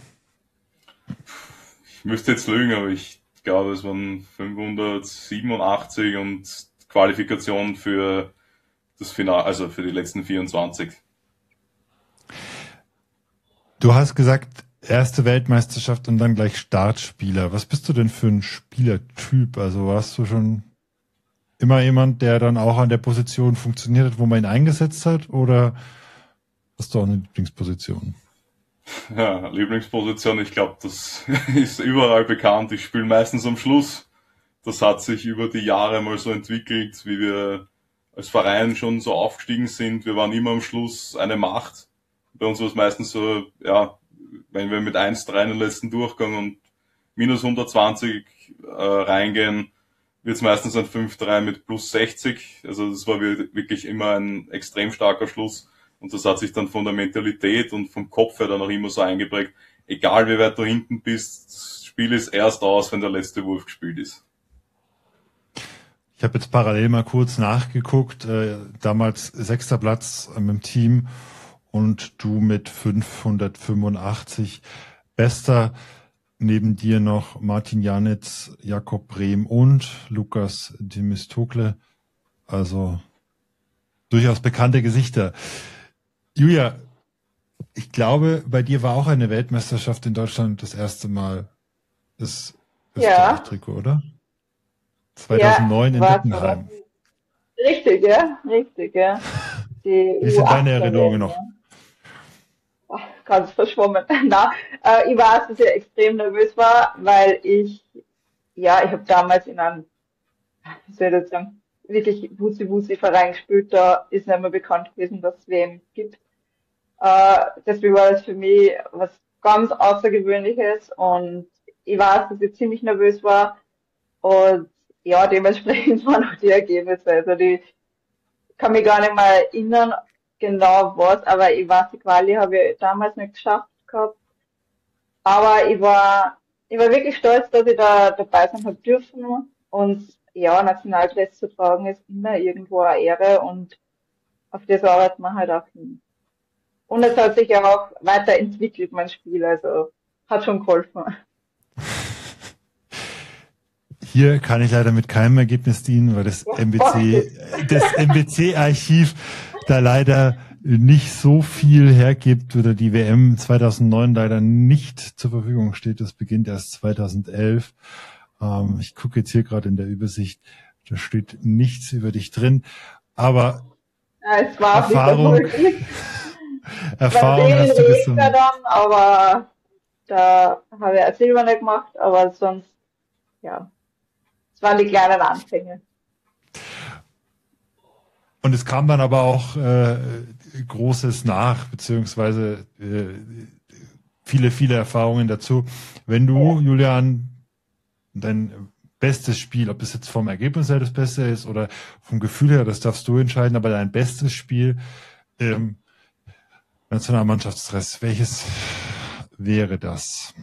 Ich müsste jetzt lügen, aber ich glaube, es waren fünfhundertsiebenundachtzig und Qualifikation für das Finale, also für die letzten vierundzwanzig. Du hast gesagt, erste Weltmeisterschaft und dann gleich Startspieler. Was bist du denn für ein Spielertyp? Also warst du schon immer jemand, der dann auch an der Position funktioniert hat, wo man ihn eingesetzt hat, oder hast du auch eine Lieblingsposition? Ja, Lieblingsposition, ich glaube, das ist überall bekannt. Ich spiele meistens am Schluss. Das hat sich über die Jahre mal so entwickelt, wie wir als Verein schon so aufgestiegen sind. Wir waren immer am Schluss eine Macht. Bei uns war es meistens so, ja, wenn wir mit eins drei in den letzten Durchgang und minus hundertzwanzig äh, reingehen, wird es meistens ein fünf drei mit plus sechzig. Also das war wirklich immer ein extrem starker Schluss. Und das hat sich dann von der Mentalität und vom Kopf her dann auch immer so eingeprägt. Egal wie weit du hinten bist, das Spiel ist erst aus, wenn der letzte Wurf gespielt ist. Ich habe jetzt parallel mal kurz nachgeguckt. Äh, damals sechster Platz im Team und du mit fünfhundertfünfundachtzig. Bester. Neben dir noch Martin Janitz, Jakob Brehm und Lukas Demistokle. Also durchaus bekannte Gesichter. Julia, ich glaube, bei dir war auch eine Weltmeisterschaft in Deutschland das erste Mal das Österreich-Trikot, oder? zweitausendneun ja, in Wittenheim. Richtig, ja, richtig, ja. Die Wie sind deine Erinnerungen noch? Ganz verschwommen. Na, äh, ich weiß, dass ich extrem nervös war, weil ich, ja, ich habe damals in einem, wie soll ich das sagen, wirklich Wusi-Wusi-Verein gespielt, da ist nicht mehr bekannt gewesen, dass es W M gibt. Äh, deswegen war das für mich was ganz Außergewöhnliches und ich weiß, dass ich ziemlich nervös war und ja, dementsprechend waren auch die Ergebnisse. Also die kann mich gar nicht mehr erinnern, genau was, aber ich weiß, die Quali habe ich damals nicht geschafft gehabt. Aber ich war, ich war wirklich stolz, dass ich da dabei sein habe dürfen. Und ja, Nationaldress zu tragen ist immer irgendwo eine Ehre und auf das arbeitet man halt auch hin. Und es hat sich ja auch weiterentwickelt, mein Spiel, also hat schon geholfen. Hier kann ich leider mit keinem Ergebnis dienen, weil das M B C, das M B C-Archiv da leider nicht so viel hergibt oder die W M zweitausendneun leider nicht zur Verfügung steht. Das beginnt erst zweitausendelf. Ähm, ich gucke jetzt hier gerade in der Übersicht, da steht nichts über dich drin. Aber ja, es war Erfahrung, Erfahrung hast du bis zum... Dann, aber da habe ich Silber nicht gemacht, aber sonst, ja, es waren die kleinen Anfänge. Und es kam dann aber auch äh, Großes nach, beziehungsweise äh, viele, viele Erfahrungen dazu. Wenn du, ja. Julian, dein bestes Spiel, ob das jetzt vom Ergebnis her das Beste ist oder vom Gefühl her, das darfst du entscheiden, aber dein bestes Spiel im Nationalmannschaftsdress, welches wäre das?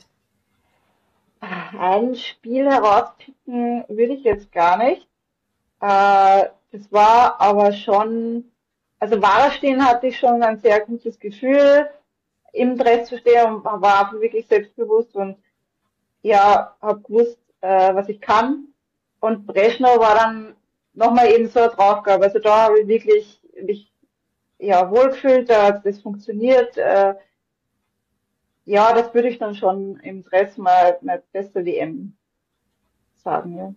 Ein Spiel herauspicken würde ich jetzt gar nicht. Äh, Das war aber schon, also Warstein hatte ich schon ein sehr gutes Gefühl, im Dress zu stehen und war wirklich selbstbewusst und ja, habe gewusst, äh, was ich kann. Und Breschnow war dann nochmal eben so eine Draufgabe. Also da habe ich wirklich mich ja wohlgefühlt, da hat das funktioniert. Äh, ja, das würde ich dann schon im Dress mal meine beste W M sagen, ja.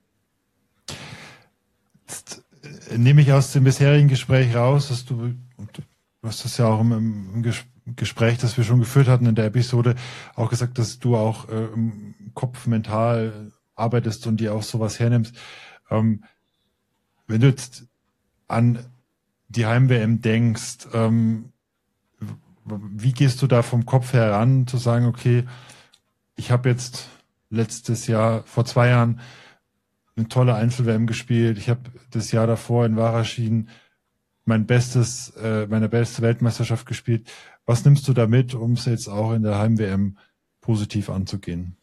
Jetzt nehme ich aus dem bisherigen Gespräch raus, dass du, und du hast das ja auch im, im Gespräch, das wir schon geführt hatten in der Episode, auch gesagt, dass du auch äh, im Kopf mental arbeitest und dir auch sowas hernimmst. Ähm, wenn du jetzt an die Heim-W M denkst, ähm, wie gehst du da vom Kopf heran, zu sagen, okay, ich habe jetzt letztes Jahr, vor zwei Jahren, eine tolle Einzel-W M gespielt. Ich habe das Jahr davor in Waraschin mein bestes, äh, meine beste Weltmeisterschaft gespielt. Was nimmst du da mit, um es jetzt auch in der Heim-W M positiv anzugehen?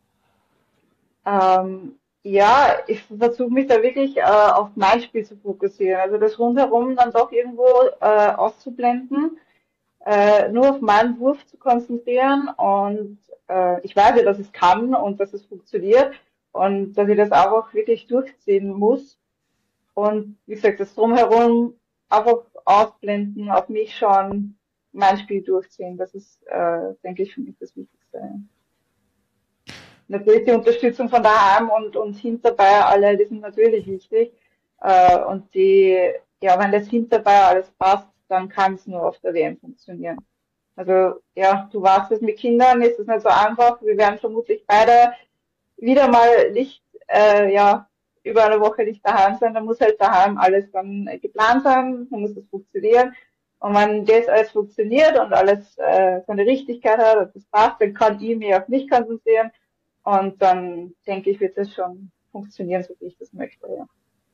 Ähm, ja, ich versuche mich da wirklich äh, auf mein Spiel zu fokussieren. Also das rundherum dann doch irgendwo äh, auszublenden, äh, nur auf meinen Wurf zu konzentrieren und äh, ich weiß ja, dass es kann und dass es funktioniert. Und dass ich das auch wirklich durchziehen muss. Und wie gesagt, das Drumherum einfach ausblenden, auf mich schauen, mein Spiel durchziehen. Das ist, äh, denke ich, für mich das Wichtigste. Natürlich die Unterstützung von daheim und, und hinterbei alle, die sind natürlich wichtig. Äh, und die, ja, wenn das hinterbei alles passt, dann kann es nur auf der W M funktionieren. Also, ja, du weißt es, mit Kindern ist es nicht so einfach. Wir werden vermutlich beide wieder mal nicht, äh, ja, über eine Woche nicht daheim sein, dann muss halt daheim alles dann äh, geplant sein, dann muss das funktionieren. Und wenn das alles funktioniert und alles äh, seine Richtigkeit hat und das passt, dann kann ich mich auf mich konzentrieren und dann denke ich, wird das schon funktionieren, so wie ich das möchte, ja.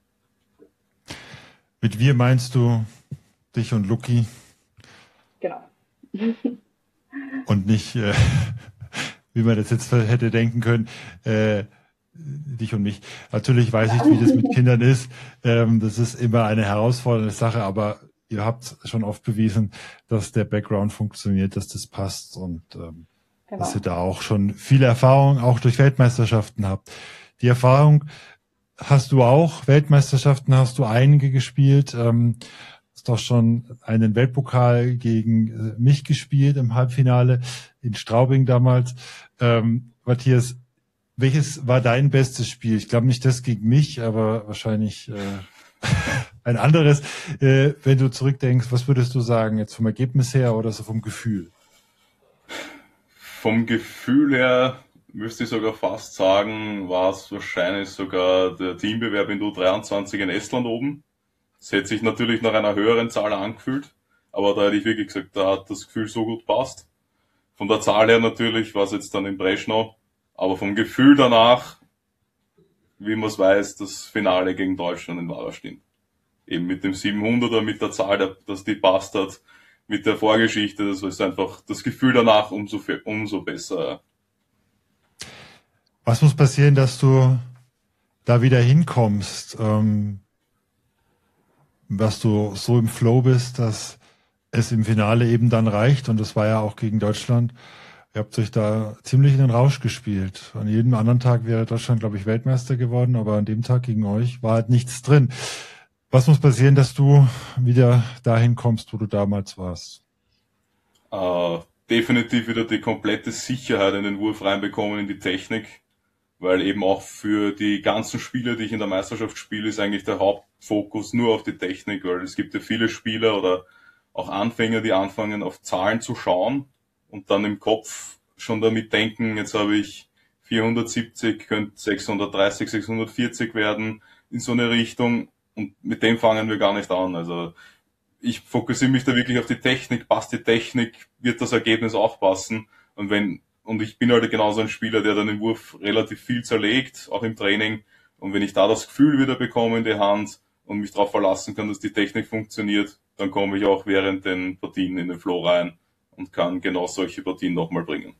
Mit wir meinst du dich und Luki? Genau. Und nicht, äh, wie man das jetzt hätte denken können, äh, dich und mich. Natürlich weiß ich, wie das mit Kindern ist. Ähm, das ist immer eine herausfordernde Sache, aber ihr habt schon oft bewiesen, dass der Background funktioniert, dass das passt und ähm, genau. Dass ihr da auch schon viele Erfahrung auch durch Weltmeisterschaften habt. Die Erfahrung hast du auch, Weltmeisterschaften hast du einige gespielt, ähm, hast doch schon einen Weltpokal gegen mich gespielt im Halbfinale in Straubing damals. Ähm, Matthias, welches war dein bestes Spiel? Ich glaube nicht das gegen mich, aber wahrscheinlich äh, ein anderes. Äh, wenn du zurückdenkst, was würdest du sagen, jetzt vom Ergebnis her oder so vom Gefühl? Vom Gefühl her müsste ich sogar fast sagen, war es wahrscheinlich sogar der Teambewerb in U dreiundzwanzig in Estland oben. Das hätte sich natürlich nach einer höheren Zahl angefühlt, aber da hätte ich wirklich gesagt, da hat das Gefühl so gut passt. Von der Zahl her natürlich war es jetzt dann in Breschnau, aber vom Gefühl danach, wie man es weiß, das Finale gegen Deutschland in Wahrstein. Eben mit dem siebenhunderter, mit der Zahl, dass die passt hat, mit der Vorgeschichte, das ist einfach das Gefühl danach umso, umso besser. Was muss passieren, dass du da wieder hinkommst, ähm, dass du so im Flow bist, dass es im Finale eben dann reicht? Und das war ja auch gegen Deutschland. Ihr habt euch da ziemlich in den Rausch gespielt. An jedem anderen Tag wäre Deutschland, glaube ich, Weltmeister geworden, aber an dem Tag gegen euch war halt nichts drin. Was muss passieren, dass du wieder dahin kommst, wo du damals warst? Uh, definitiv wieder die komplette Sicherheit in den Wurf reinbekommen, in die Technik. Weil eben auch für die ganzen Spiele, die ich in der Meisterschaft spiele, ist eigentlich der Hauptfokus nur auf die Technik, weil es gibt ja viele Spieler oder auch Anfänger, die anfangen auf Zahlen zu schauen und dann im Kopf schon damit denken, jetzt habe ich vierhundertsiebzig, könnte sechshundertdreißig, sechshundertvierzig werden, in so eine Richtung, und mit dem fangen wir gar nicht an. Also ich fokussiere mich da wirklich auf die Technik, passt die Technik, wird das Ergebnis auch passen, und wenn Und ich bin halt genauso ein Spieler, der dann den Wurf relativ viel zerlegt, auch im Training. Und wenn ich da das Gefühl wieder bekomme in die Hand und mich darauf verlassen kann, dass die Technik funktioniert, dann komme ich auch während den Partien in den Flow rein und kann genau solche Partien nochmal bringen.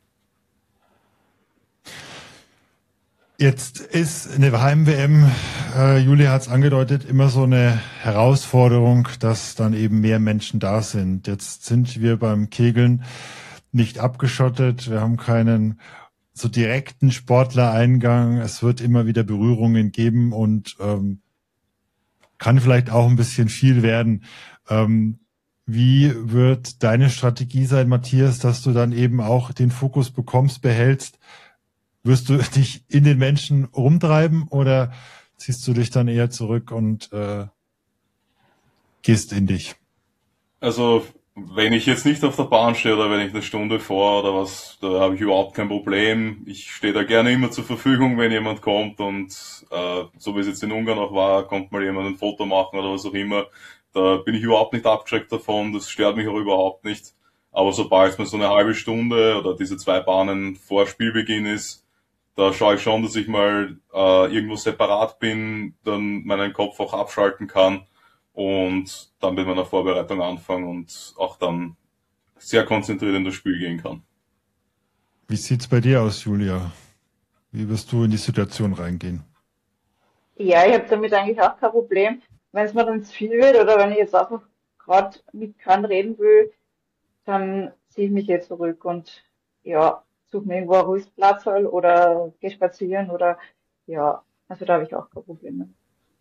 Jetzt ist eine Heim-W M, äh, Julia hat es angedeutet, immer so eine Herausforderung, dass dann eben mehr Menschen da sind. Jetzt sind wir beim Kegeln nicht abgeschottet, wir haben keinen so direkten Sportlereingang, es wird immer wieder Berührungen geben und ähm, kann vielleicht auch ein bisschen viel werden. Ähm, wie wird deine Strategie sein, Matthias, dass du dann eben auch den Fokus bekommst, behältst? Wirst du dich in den Menschen rumtreiben oder ziehst du dich dann eher zurück und äh, gehst in dich? Also wenn ich jetzt nicht auf der Bahn stehe oder wenn ich eine Stunde vor oder was, da habe ich überhaupt kein Problem. Ich stehe da gerne immer zur Verfügung, wenn jemand kommt, und äh, so wie es jetzt in Ungarn auch war, kommt mal jemand ein Foto machen oder was auch immer. Da bin ich überhaupt nicht abgeschreckt davon, das stört mich auch überhaupt nicht. Aber sobald es mal so eine halbe Stunde oder diese zwei Bahnen vor Spielbeginn ist, da schaue ich schon, dass ich mal äh, irgendwo separat bin, dann meinen Kopf auch abschalten kann und dann mit meiner Vorbereitung anfangen und auch dann sehr konzentriert in das Spiel gehen kann. Wie sieht's bei dir aus, Julia? Wie wirst du in die Situation reingehen? Ja, ich habe damit eigentlich auch kein Problem. Wenn es mir dann zu viel wird oder wenn ich jetzt einfach gerade mit keinem reden will, dann ziehe ich mich jetzt zurück und ja, suche mir irgendwo einen Rüstplatz oder gehe spazieren oder ja, also da habe ich auch kein Problem.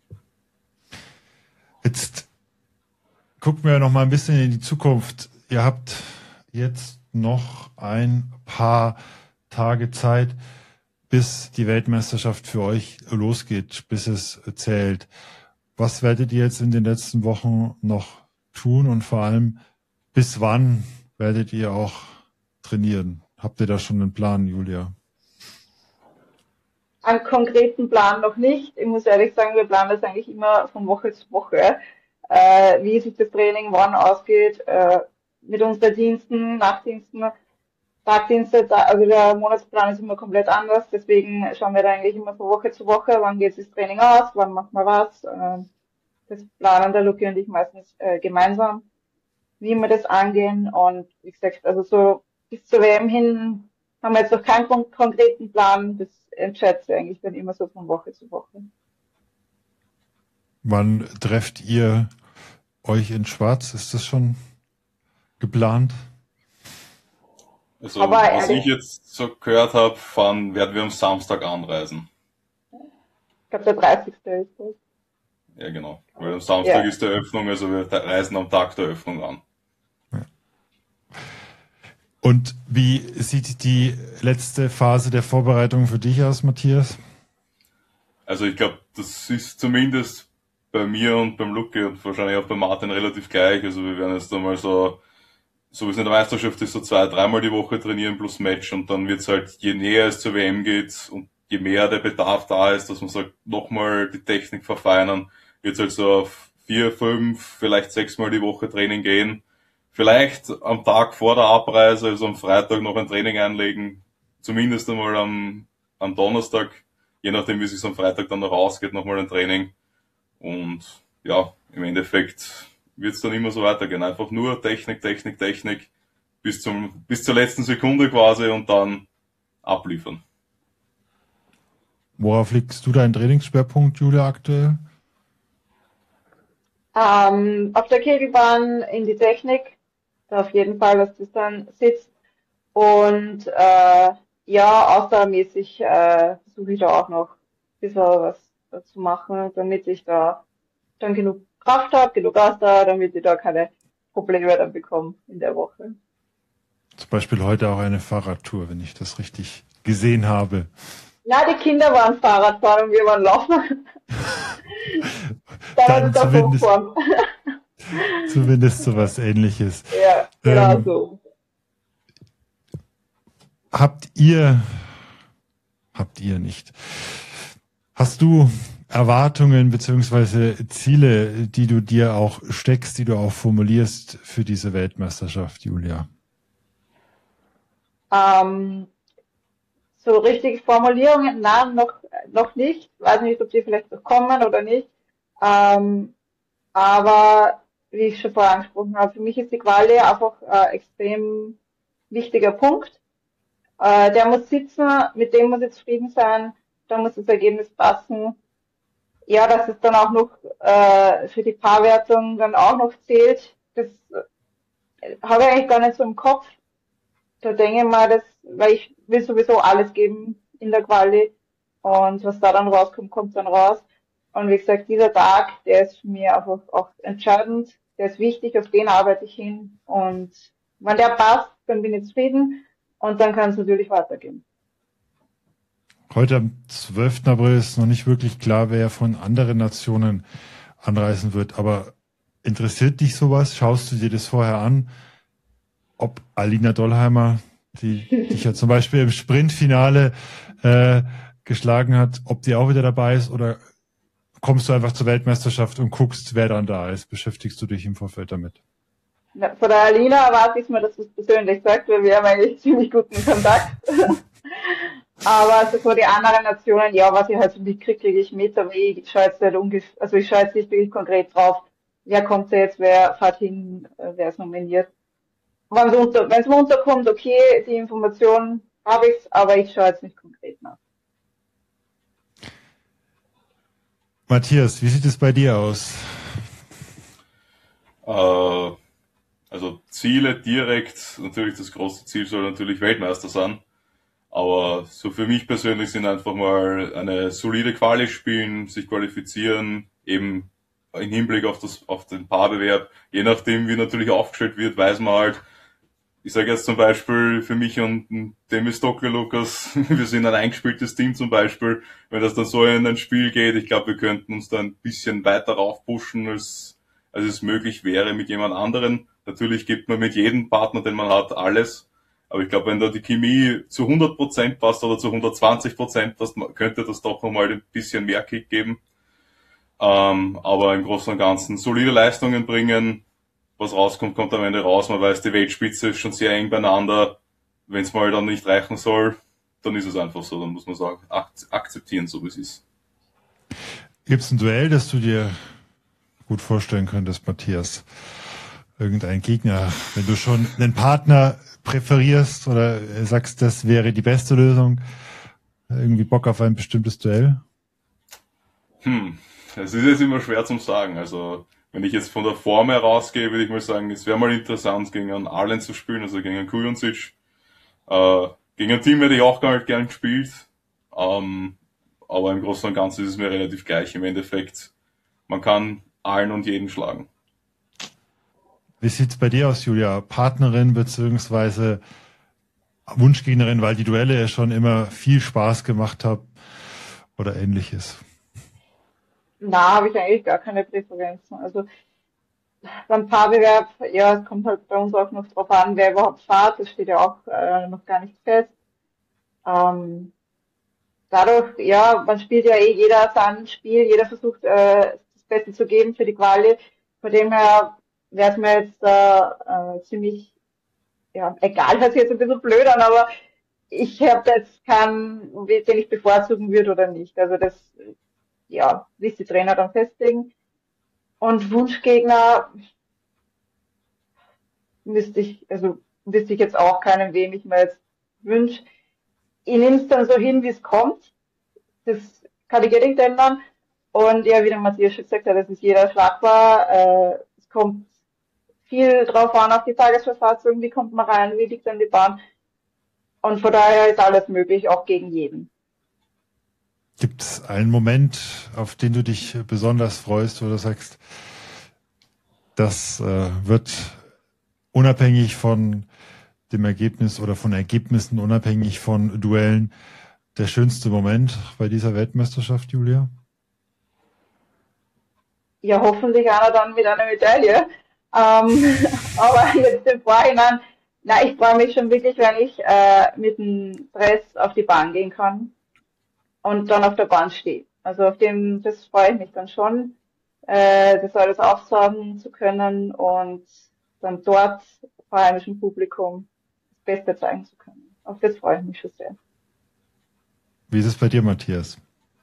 Jetzt gucken wir noch mal ein bisschen in die Zukunft. Ihr habt jetzt noch ein paar Tage Zeit, bis die Weltmeisterschaft für euch losgeht, bis es zählt. Was werdet ihr jetzt in den letzten Wochen noch tun und vor allem bis wann werdet ihr auch trainieren? Habt ihr da schon einen Plan, Julia? Einen konkreten Plan noch nicht. Ich muss ehrlich sagen, wir planen das eigentlich immer von Woche zu Woche, äh, wie sich das Training wann ausgeht, äh, mit unseren Diensten, Nachtdiensten. Dann Tagdienste, da- also der Monatsplan ist immer komplett anders, deswegen schauen wir da eigentlich immer von Woche zu Woche, wann geht das Training aus, wann macht man was. Ähm, Das planen der Luki und ich meistens äh, gemeinsam, wie wir das angehen. Und wie gesagt, also so bis zur W M hin haben wir jetzt noch keinen kon konkreten Plan. Das entscheidet sich eigentlich dann immer so von Woche zu Woche. Wann trefft ihr euch in Schwarz? Ist das schon geplant? Also, Aber was ehrlich, ich jetzt so gehört habe, fahren, werden wir am Samstag anreisen. ich glaube, der dreißigste ist das. Ja, genau. Weil am Samstag Ja. ist die Eröffnung, also wir reisen am Tag der Eröffnung an. Und wie sieht die letzte Phase der Vorbereitung für dich aus, Matthias? Also ich glaube, das ist zumindest bei mir und beim Luki und wahrscheinlich auch bei Martin relativ gleich. Also wir werden jetzt einmal so, so wie es in der Meisterschaft ist, so zwei, dreimal die Woche trainieren plus Match und dann wird's halt, je näher es zur W M geht und je mehr der Bedarf da ist, dass man sagt, nochmal die Technik verfeinern, wird's halt so auf vier, fünf, vielleicht sechsmal die Woche Training gehen. Vielleicht am Tag vor der Abreise, also am Freitag noch ein Training einlegen, zumindest einmal am, am Donnerstag, je nachdem wie es sich am Freitag dann noch ausgeht, nochmal ein Training. Und ja, im Endeffekt wird es dann immer so weitergehen. Einfach nur Technik, Technik, Technik bis zum bis zur letzten Sekunde quasi und dann abliefern. Worauf legst du deinen Trainingsschwerpunkt, Julia, aktuell? Ähm, auf der Kegelbahn in die Technik, da auf jeden Fall, dass das dann sitzt. Und äh, ja, ausdauermäßig äh, versuche ich da auch noch ein bisschen was äh, zu machen, damit ich da dann genug Kraft habe, genug Ausdauer, damit ich da keine Probleme dann bekomme in der Woche. Zum Beispiel heute auch eine Fahrradtour, wenn ich das richtig gesehen habe. Na, die Kinder waren Fahrradfahren und wir waren laufen. Dann Dann ist es doch zumindest, Hochform. zumindest so was Ähnliches. Ja, genau Ähm, so. habt ihr, habt ihr nicht, hast du Erwartungen beziehungsweise Ziele, die du dir auch steckst, die du auch formulierst für diese Weltmeisterschaft, Julia? Ähm, so richtig Formulierungen, nein, noch, noch nicht. Weiß nicht, ob die vielleicht noch kommen oder nicht. Ähm, aber wie ich schon vorher angesprochen habe, für mich ist die Quali einfach ein extrem wichtiger Punkt. Äh, der muss sitzen, mit dem muss ich zufrieden sein, da muss das Ergebnis passen. Ja, dass es dann auch noch äh, für die Paarwertung dann auch noch zählt, das äh, habe ich eigentlich gar nicht so im Kopf. Da denke ich mal, das, weil ich will sowieso alles geben in der Quali und was da dann rauskommt, kommt dann raus. Und wie gesagt, dieser Tag, der ist für mich einfach auch entscheidend, der ist wichtig, auf den arbeite ich hin und wenn der passt, dann bin ich zufrieden und dann kann es natürlich weitergehen. Heute am zwölften April ist noch nicht wirklich klar, wer von anderen Nationen anreisen wird, aber interessiert dich sowas? Schaust du dir das vorher an? Ob Alina Dollheimer, die dich ja zum Beispiel im Sprintfinale äh, geschlagen hat, ob die auch wieder dabei ist oder kommst du einfach zur Weltmeisterschaft und guckst, wer dann da ist? Beschäftigst du dich im Vorfeld damit? Ja, von der Alina erwarte ich mir, dass du es persönlich sagst, weil wir haben eigentlich ziemlich guten Kontakt. Aber so vor die anderen Nationen, ja, was ich halt so mitkriege, kriege ich mit, aber ich schaue jetzt nicht ungefähr, also ich schaue jetzt nicht wirklich konkret drauf, wer kommt da jetzt, wer fährt hin, äh, wer ist nominiert. Wenn es unter, wenn's mir unterkommt, okay, die Information habe ich, aber ich schaue jetzt nicht konkret nach. Matthias, wie sieht es bei dir aus? Äh, also Ziele direkt, natürlich das große Ziel soll natürlich Weltmeister sein. Aber so für mich persönlich sind einfach mal eine solide Quali spielen, sich qualifizieren, eben im Hinblick auf das, auf den Paarbewerb. Je nachdem, wie natürlich aufgestellt wird, weiß man halt, ich sage jetzt zum Beispiel für mich und Demis Stocker, Lukas, wir sind ein eingespieltes Team zum Beispiel. Wenn das dann so in ein Spiel geht, ich glaube, wir könnten uns da ein bisschen weiter raufpushen, als, als es möglich wäre mit jemand anderen. Natürlich gibt man mit jedem Partner, den man hat, alles. Aber ich glaube, wenn da die Chemie zu hundert Prozent passt oder zu hundertzwanzig Prozent passt, könnte das doch nochmal ein bisschen mehr Kick geben. Ähm, aber im Großen und Ganzen solide Leistungen bringen. Was rauskommt, kommt am Ende raus. Man weiß, die Weltspitze ist schon sehr eng beieinander. wenn es mal dann nicht reichen soll, dann ist es einfach so. Dann muss man sagen, ak- akzeptieren, so wie es ist. Gibt es ein Duell, das du dir gut vorstellen könntest, Matthias? Irgendein Gegner, wenn du schon einen Partner präferierst oder sagst, das wäre die beste Lösung, irgendwie Bock auf ein bestimmtes Duell? Hm, es ist jetzt immer schwer zum sagen. Also, wenn ich jetzt von der Form her rausgehe, würde ich mal sagen, es wäre mal interessant, gegen einen Arlen zu spielen, also gegen einen Kujoncic. Äh, gegen ein Team hätte ich auch gar nicht gern gespielt. Ähm, aber im Großen und Ganzen ist es mir relativ gleich. Im Endeffekt, man kann allen und jeden schlagen. Wie sieht's bei dir aus, Julia? Partnerin beziehungsweise Wunschgegnerin, weil die Duelle ja schon immer viel Spaß gemacht haben oder ähnliches? Na, habe ich eigentlich gar keine Präferenzen. Also beim Paarbewerb, ja, es kommt halt bei uns auch noch drauf an, wer überhaupt fährt. Das steht ja auch äh, noch gar nicht fest. Ähm, dadurch, ja, man spielt ja eh jeder sein Spiel, jeder versucht äh, das Beste zu geben für die Quali. Von dem her wäre es mir jetzt äh, äh, ziemlich, ja, egal, hört sich jetzt ein bisschen blöd an, aber ich habe da jetzt keinen, den ich bevorzugen würde oder nicht. Also das, ja, ließ die Trainer dann festlegen. Und Wunschgegner müsste ich, also wüsste ich jetzt auch keinen, wen ich mir jetzt wünsche. Ich nehme es dann so hin, wie es kommt. Das kann ich nicht ändern. Und ja, wie der Matthias schon gesagt hat, das ist jeder schlagbar. Äh, es kommt viel drauf an auf die Tagesverfassung, wie kommt man rein, wie liegt dann die Bahn. Und von daher ist alles möglich, auch gegen jeden. Gibt es einen Moment, auf den du dich besonders freust, wo du sagst, das äh, wird unabhängig von dem Ergebnis oder von Ergebnissen, unabhängig von Duellen, der schönste Moment bei dieser Weltmeisterschaft, Julia? Ja, hoffentlich einer dann mit einer Medaille. Ähm, aber jetzt im Vorhinein, na, ich freue mich schon wirklich, wenn ich äh, mit dem Dress auf die Bahn gehen kann und dann auf der Bahn stehe. Also auf dem, das freue ich mich dann schon, äh, das alles aufsaugen zu können und dann dort vor heimischem Publikum das Beste zeigen zu können. Auf das freue ich mich schon sehr. Wie ist es bei dir, Matthias?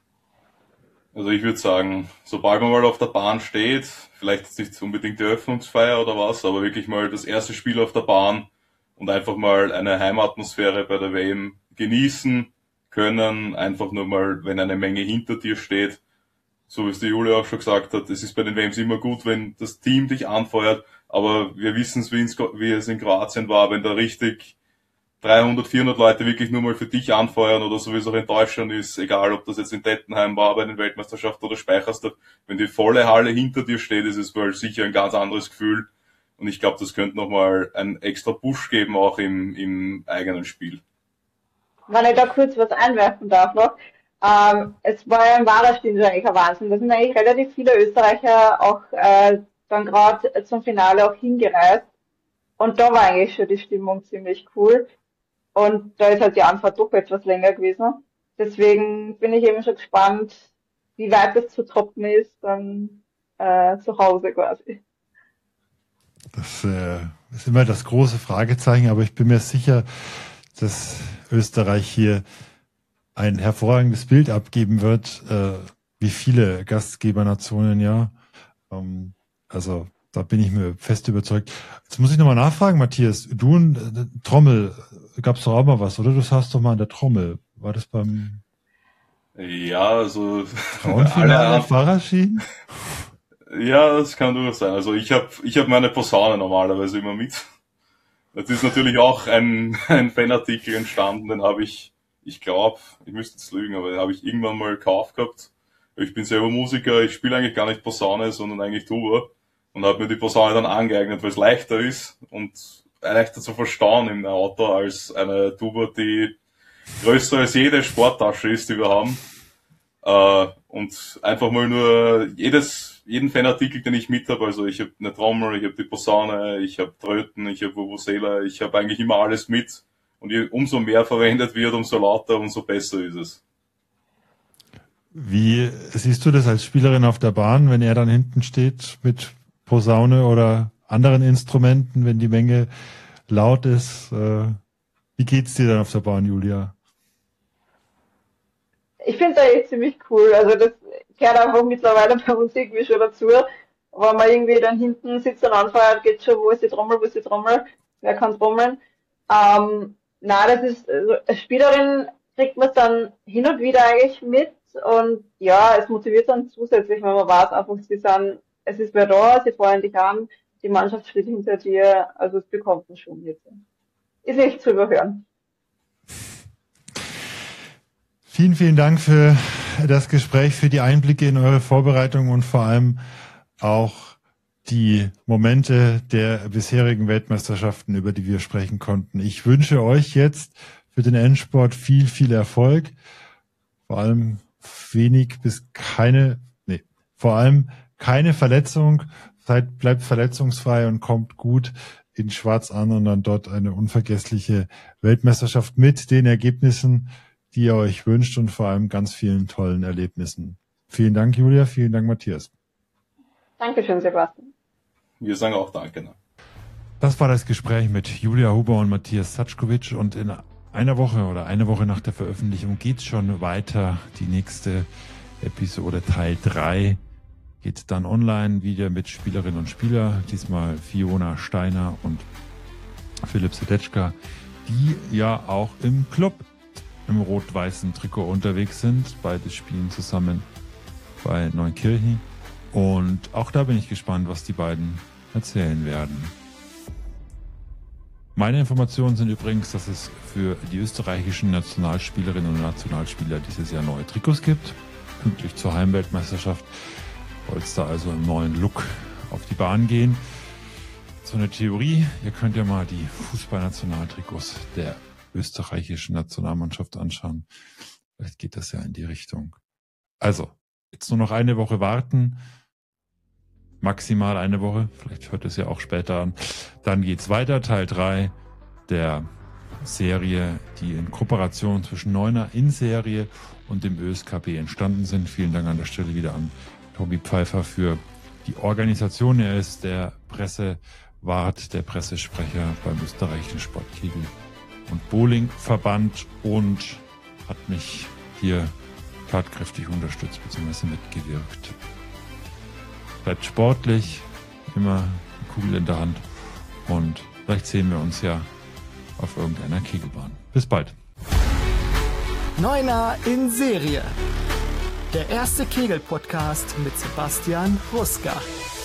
Also ich würde sagen, sobald man mal auf der Bahn steht, vielleicht jetzt nicht unbedingt die Eröffnungsfeier oder was, aber wirklich mal das erste Spiel auf der Bahn und einfach mal eine Heimatatmosphäre bei der W M genießen können, einfach nur mal, wenn eine Menge hinter dir steht. So wie es die Julia auch schon gesagt hat, es ist bei den W Ms immer gut, wenn das Team dich anfeuert, aber wir wissen es, wie es in Kroatien war, wenn da richtig dreihundert, vierhundert Leute wirklich nur mal für dich anfeuern oder so wie es auch in Deutschland ist, egal ob das jetzt in Tettenheim war bei den Weltmeisterschaften oder Speichersdorf, wenn die volle Halle hinter dir steht, ist es wohl sicher ein ganz anderes Gefühl und ich glaube, das könnte nochmal einen extra Push geben, auch im, im eigenen Spiel. Wenn ich da kurz was einwerfen darf noch, ähm, es war ja im Varastiel eigentlich ein Wahnsinn, da sind eigentlich relativ viele Österreicher auch äh, dann gerade zum Finale auch hingereist und da war eigentlich schon die Stimmung ziemlich cool. Und da ist halt die Anfahrt doch etwas länger gewesen. Deswegen bin ich eben schon gespannt, wie weit es zu toppen ist, dann äh, zu Hause quasi. Das äh, ist immer das große Fragezeichen, aber ich bin mir sicher, dass Österreich hier ein hervorragendes Bild abgeben wird, äh, wie viele Gastgebernationen ja. Ähm, also da bin ich mir fest überzeugt. Jetzt muss ich nochmal nachfragen, Matthias. Du und äh, Trommel, gab's doch auch mal was, oder? Du saßt doch mal an der Trommel. War das beim Ja, also Frauenfinale Fahrerschi? Ja, das kann durchaus sein. Also ich habe ich hab meine Posaune normalerweise immer mit. Das ist natürlich auch ein, ein Fanartikel entstanden, den habe ich, ich glaube, ich müsste jetzt lügen, aber den habe ich irgendwann mal gekauft gehabt. Ich bin selber Musiker, ich spiele eigentlich gar nicht Posaune, sondern eigentlich Tuba. Und habe mir die Posaune dann angeeignet, weil es leichter ist und leichter zu verstauen im Auto als eine Tuba, die größer als jede Sporttasche ist, die wir haben. Äh, und einfach mal nur jedes, jeden Fanartikel, den ich mit habe, also ich habe eine Trommel, ich habe die Posaune, ich habe Tröten, ich habe Vuvuzela, ich habe eigentlich immer alles mit. Und je, umso mehr verwendet wird, umso lauter, umso besser ist es. Wie siehst du das als Spielerin auf der Bahn, wenn er dann hinten steht mit Posaune oder anderen Instrumenten, wenn die Menge laut ist? Äh, Wie geht's dir dann auf der Bahn, Julia? Ich finde das echt ziemlich cool. Also das gehört einfach mittlerweile bei uns irgendwie schon dazu. Wenn man irgendwie dann hinten sitzt und anfeuert, geht schon, wo ist die Trommel, wo ist die Trommel, wer kann trommeln. Ähm, na, das ist, also als Spielerin kriegt man es dann hin und wieder eigentlich mit und ja, es motiviert dann zusätzlich, wenn man weiß einfach, sie sind, es ist wer da, sie feuern dich an, die Mannschaft steht hinter dir, also es bekommt man schon mit. Ist nicht zu überhören. Vielen, vielen Dank für das Gespräch, für die Einblicke in eure Vorbereitung und vor allem auch die Momente der bisherigen Weltmeisterschaften, über die wir sprechen konnten. Ich wünsche euch jetzt für den Endsport viel, viel Erfolg. Vor allem wenig bis keine, nee, vor allem keine Verletzung. Seid, bleibt verletzungsfrei und kommt gut in Schwarz an und dann dort eine unvergessliche Weltmeisterschaft mit den Ergebnissen, die ihr euch wünscht und vor allem ganz vielen tollen Erlebnissen. Vielen Dank, Julia. Vielen Dank, Matthias. Dankeschön, Sebastian. Wir sagen auch Danke. Ne? Das war das Gespräch mit Julia Huber und Matthias Saczkowitsch und in einer Woche oder eine Woche nach der Veröffentlichung geht's schon weiter. Die nächste Episode Teil drei geht dann online wieder mit Spielerinnen und Spielern. Diesmal Fiona Steiner und Philipp Sedetschka, die ja auch im Club im rot-weißen Trikot unterwegs sind. Beide spielen zusammen bei Neunkirchen. Und auch da bin ich gespannt, was die beiden erzählen werden. Meine Informationen sind übrigens, dass es für die österreichischen Nationalspielerinnen und Nationalspieler dieses Jahr neue Trikots gibt. Pünktlich zur Heimweltmeisterschaft soll es da also im neuen Look auf die Bahn gehen. So eine Theorie, ihr könnt ja mal die Fußballnationaltrikots der österreichischen Nationalmannschaft anschauen. Vielleicht geht das ja in die Richtung. Also, jetzt nur noch eine Woche warten. Maximal eine Woche. Vielleicht hört es ja auch später an. Dann geht's weiter. Teil drei der Serie, die in Kooperation zwischen Neuner in Serie und dem Ö S K B entstanden sind. Vielen Dank an der Stelle wieder an Tobi Pfeiffer für die Organisation. Er ist der Pressewart, der Pressesprecher beim österreichischen Sportkegel und Bowlingverband und hat mich hier tatkräftig unterstützt bzw. mitgewirkt. Bleibt sportlich, immer die Kugel in der Hand und vielleicht sehen wir uns ja auf irgendeiner Kegelbahn. Bis bald. Neuner in Serie. Der erste Kegel-Podcast mit Sebastian Ruska.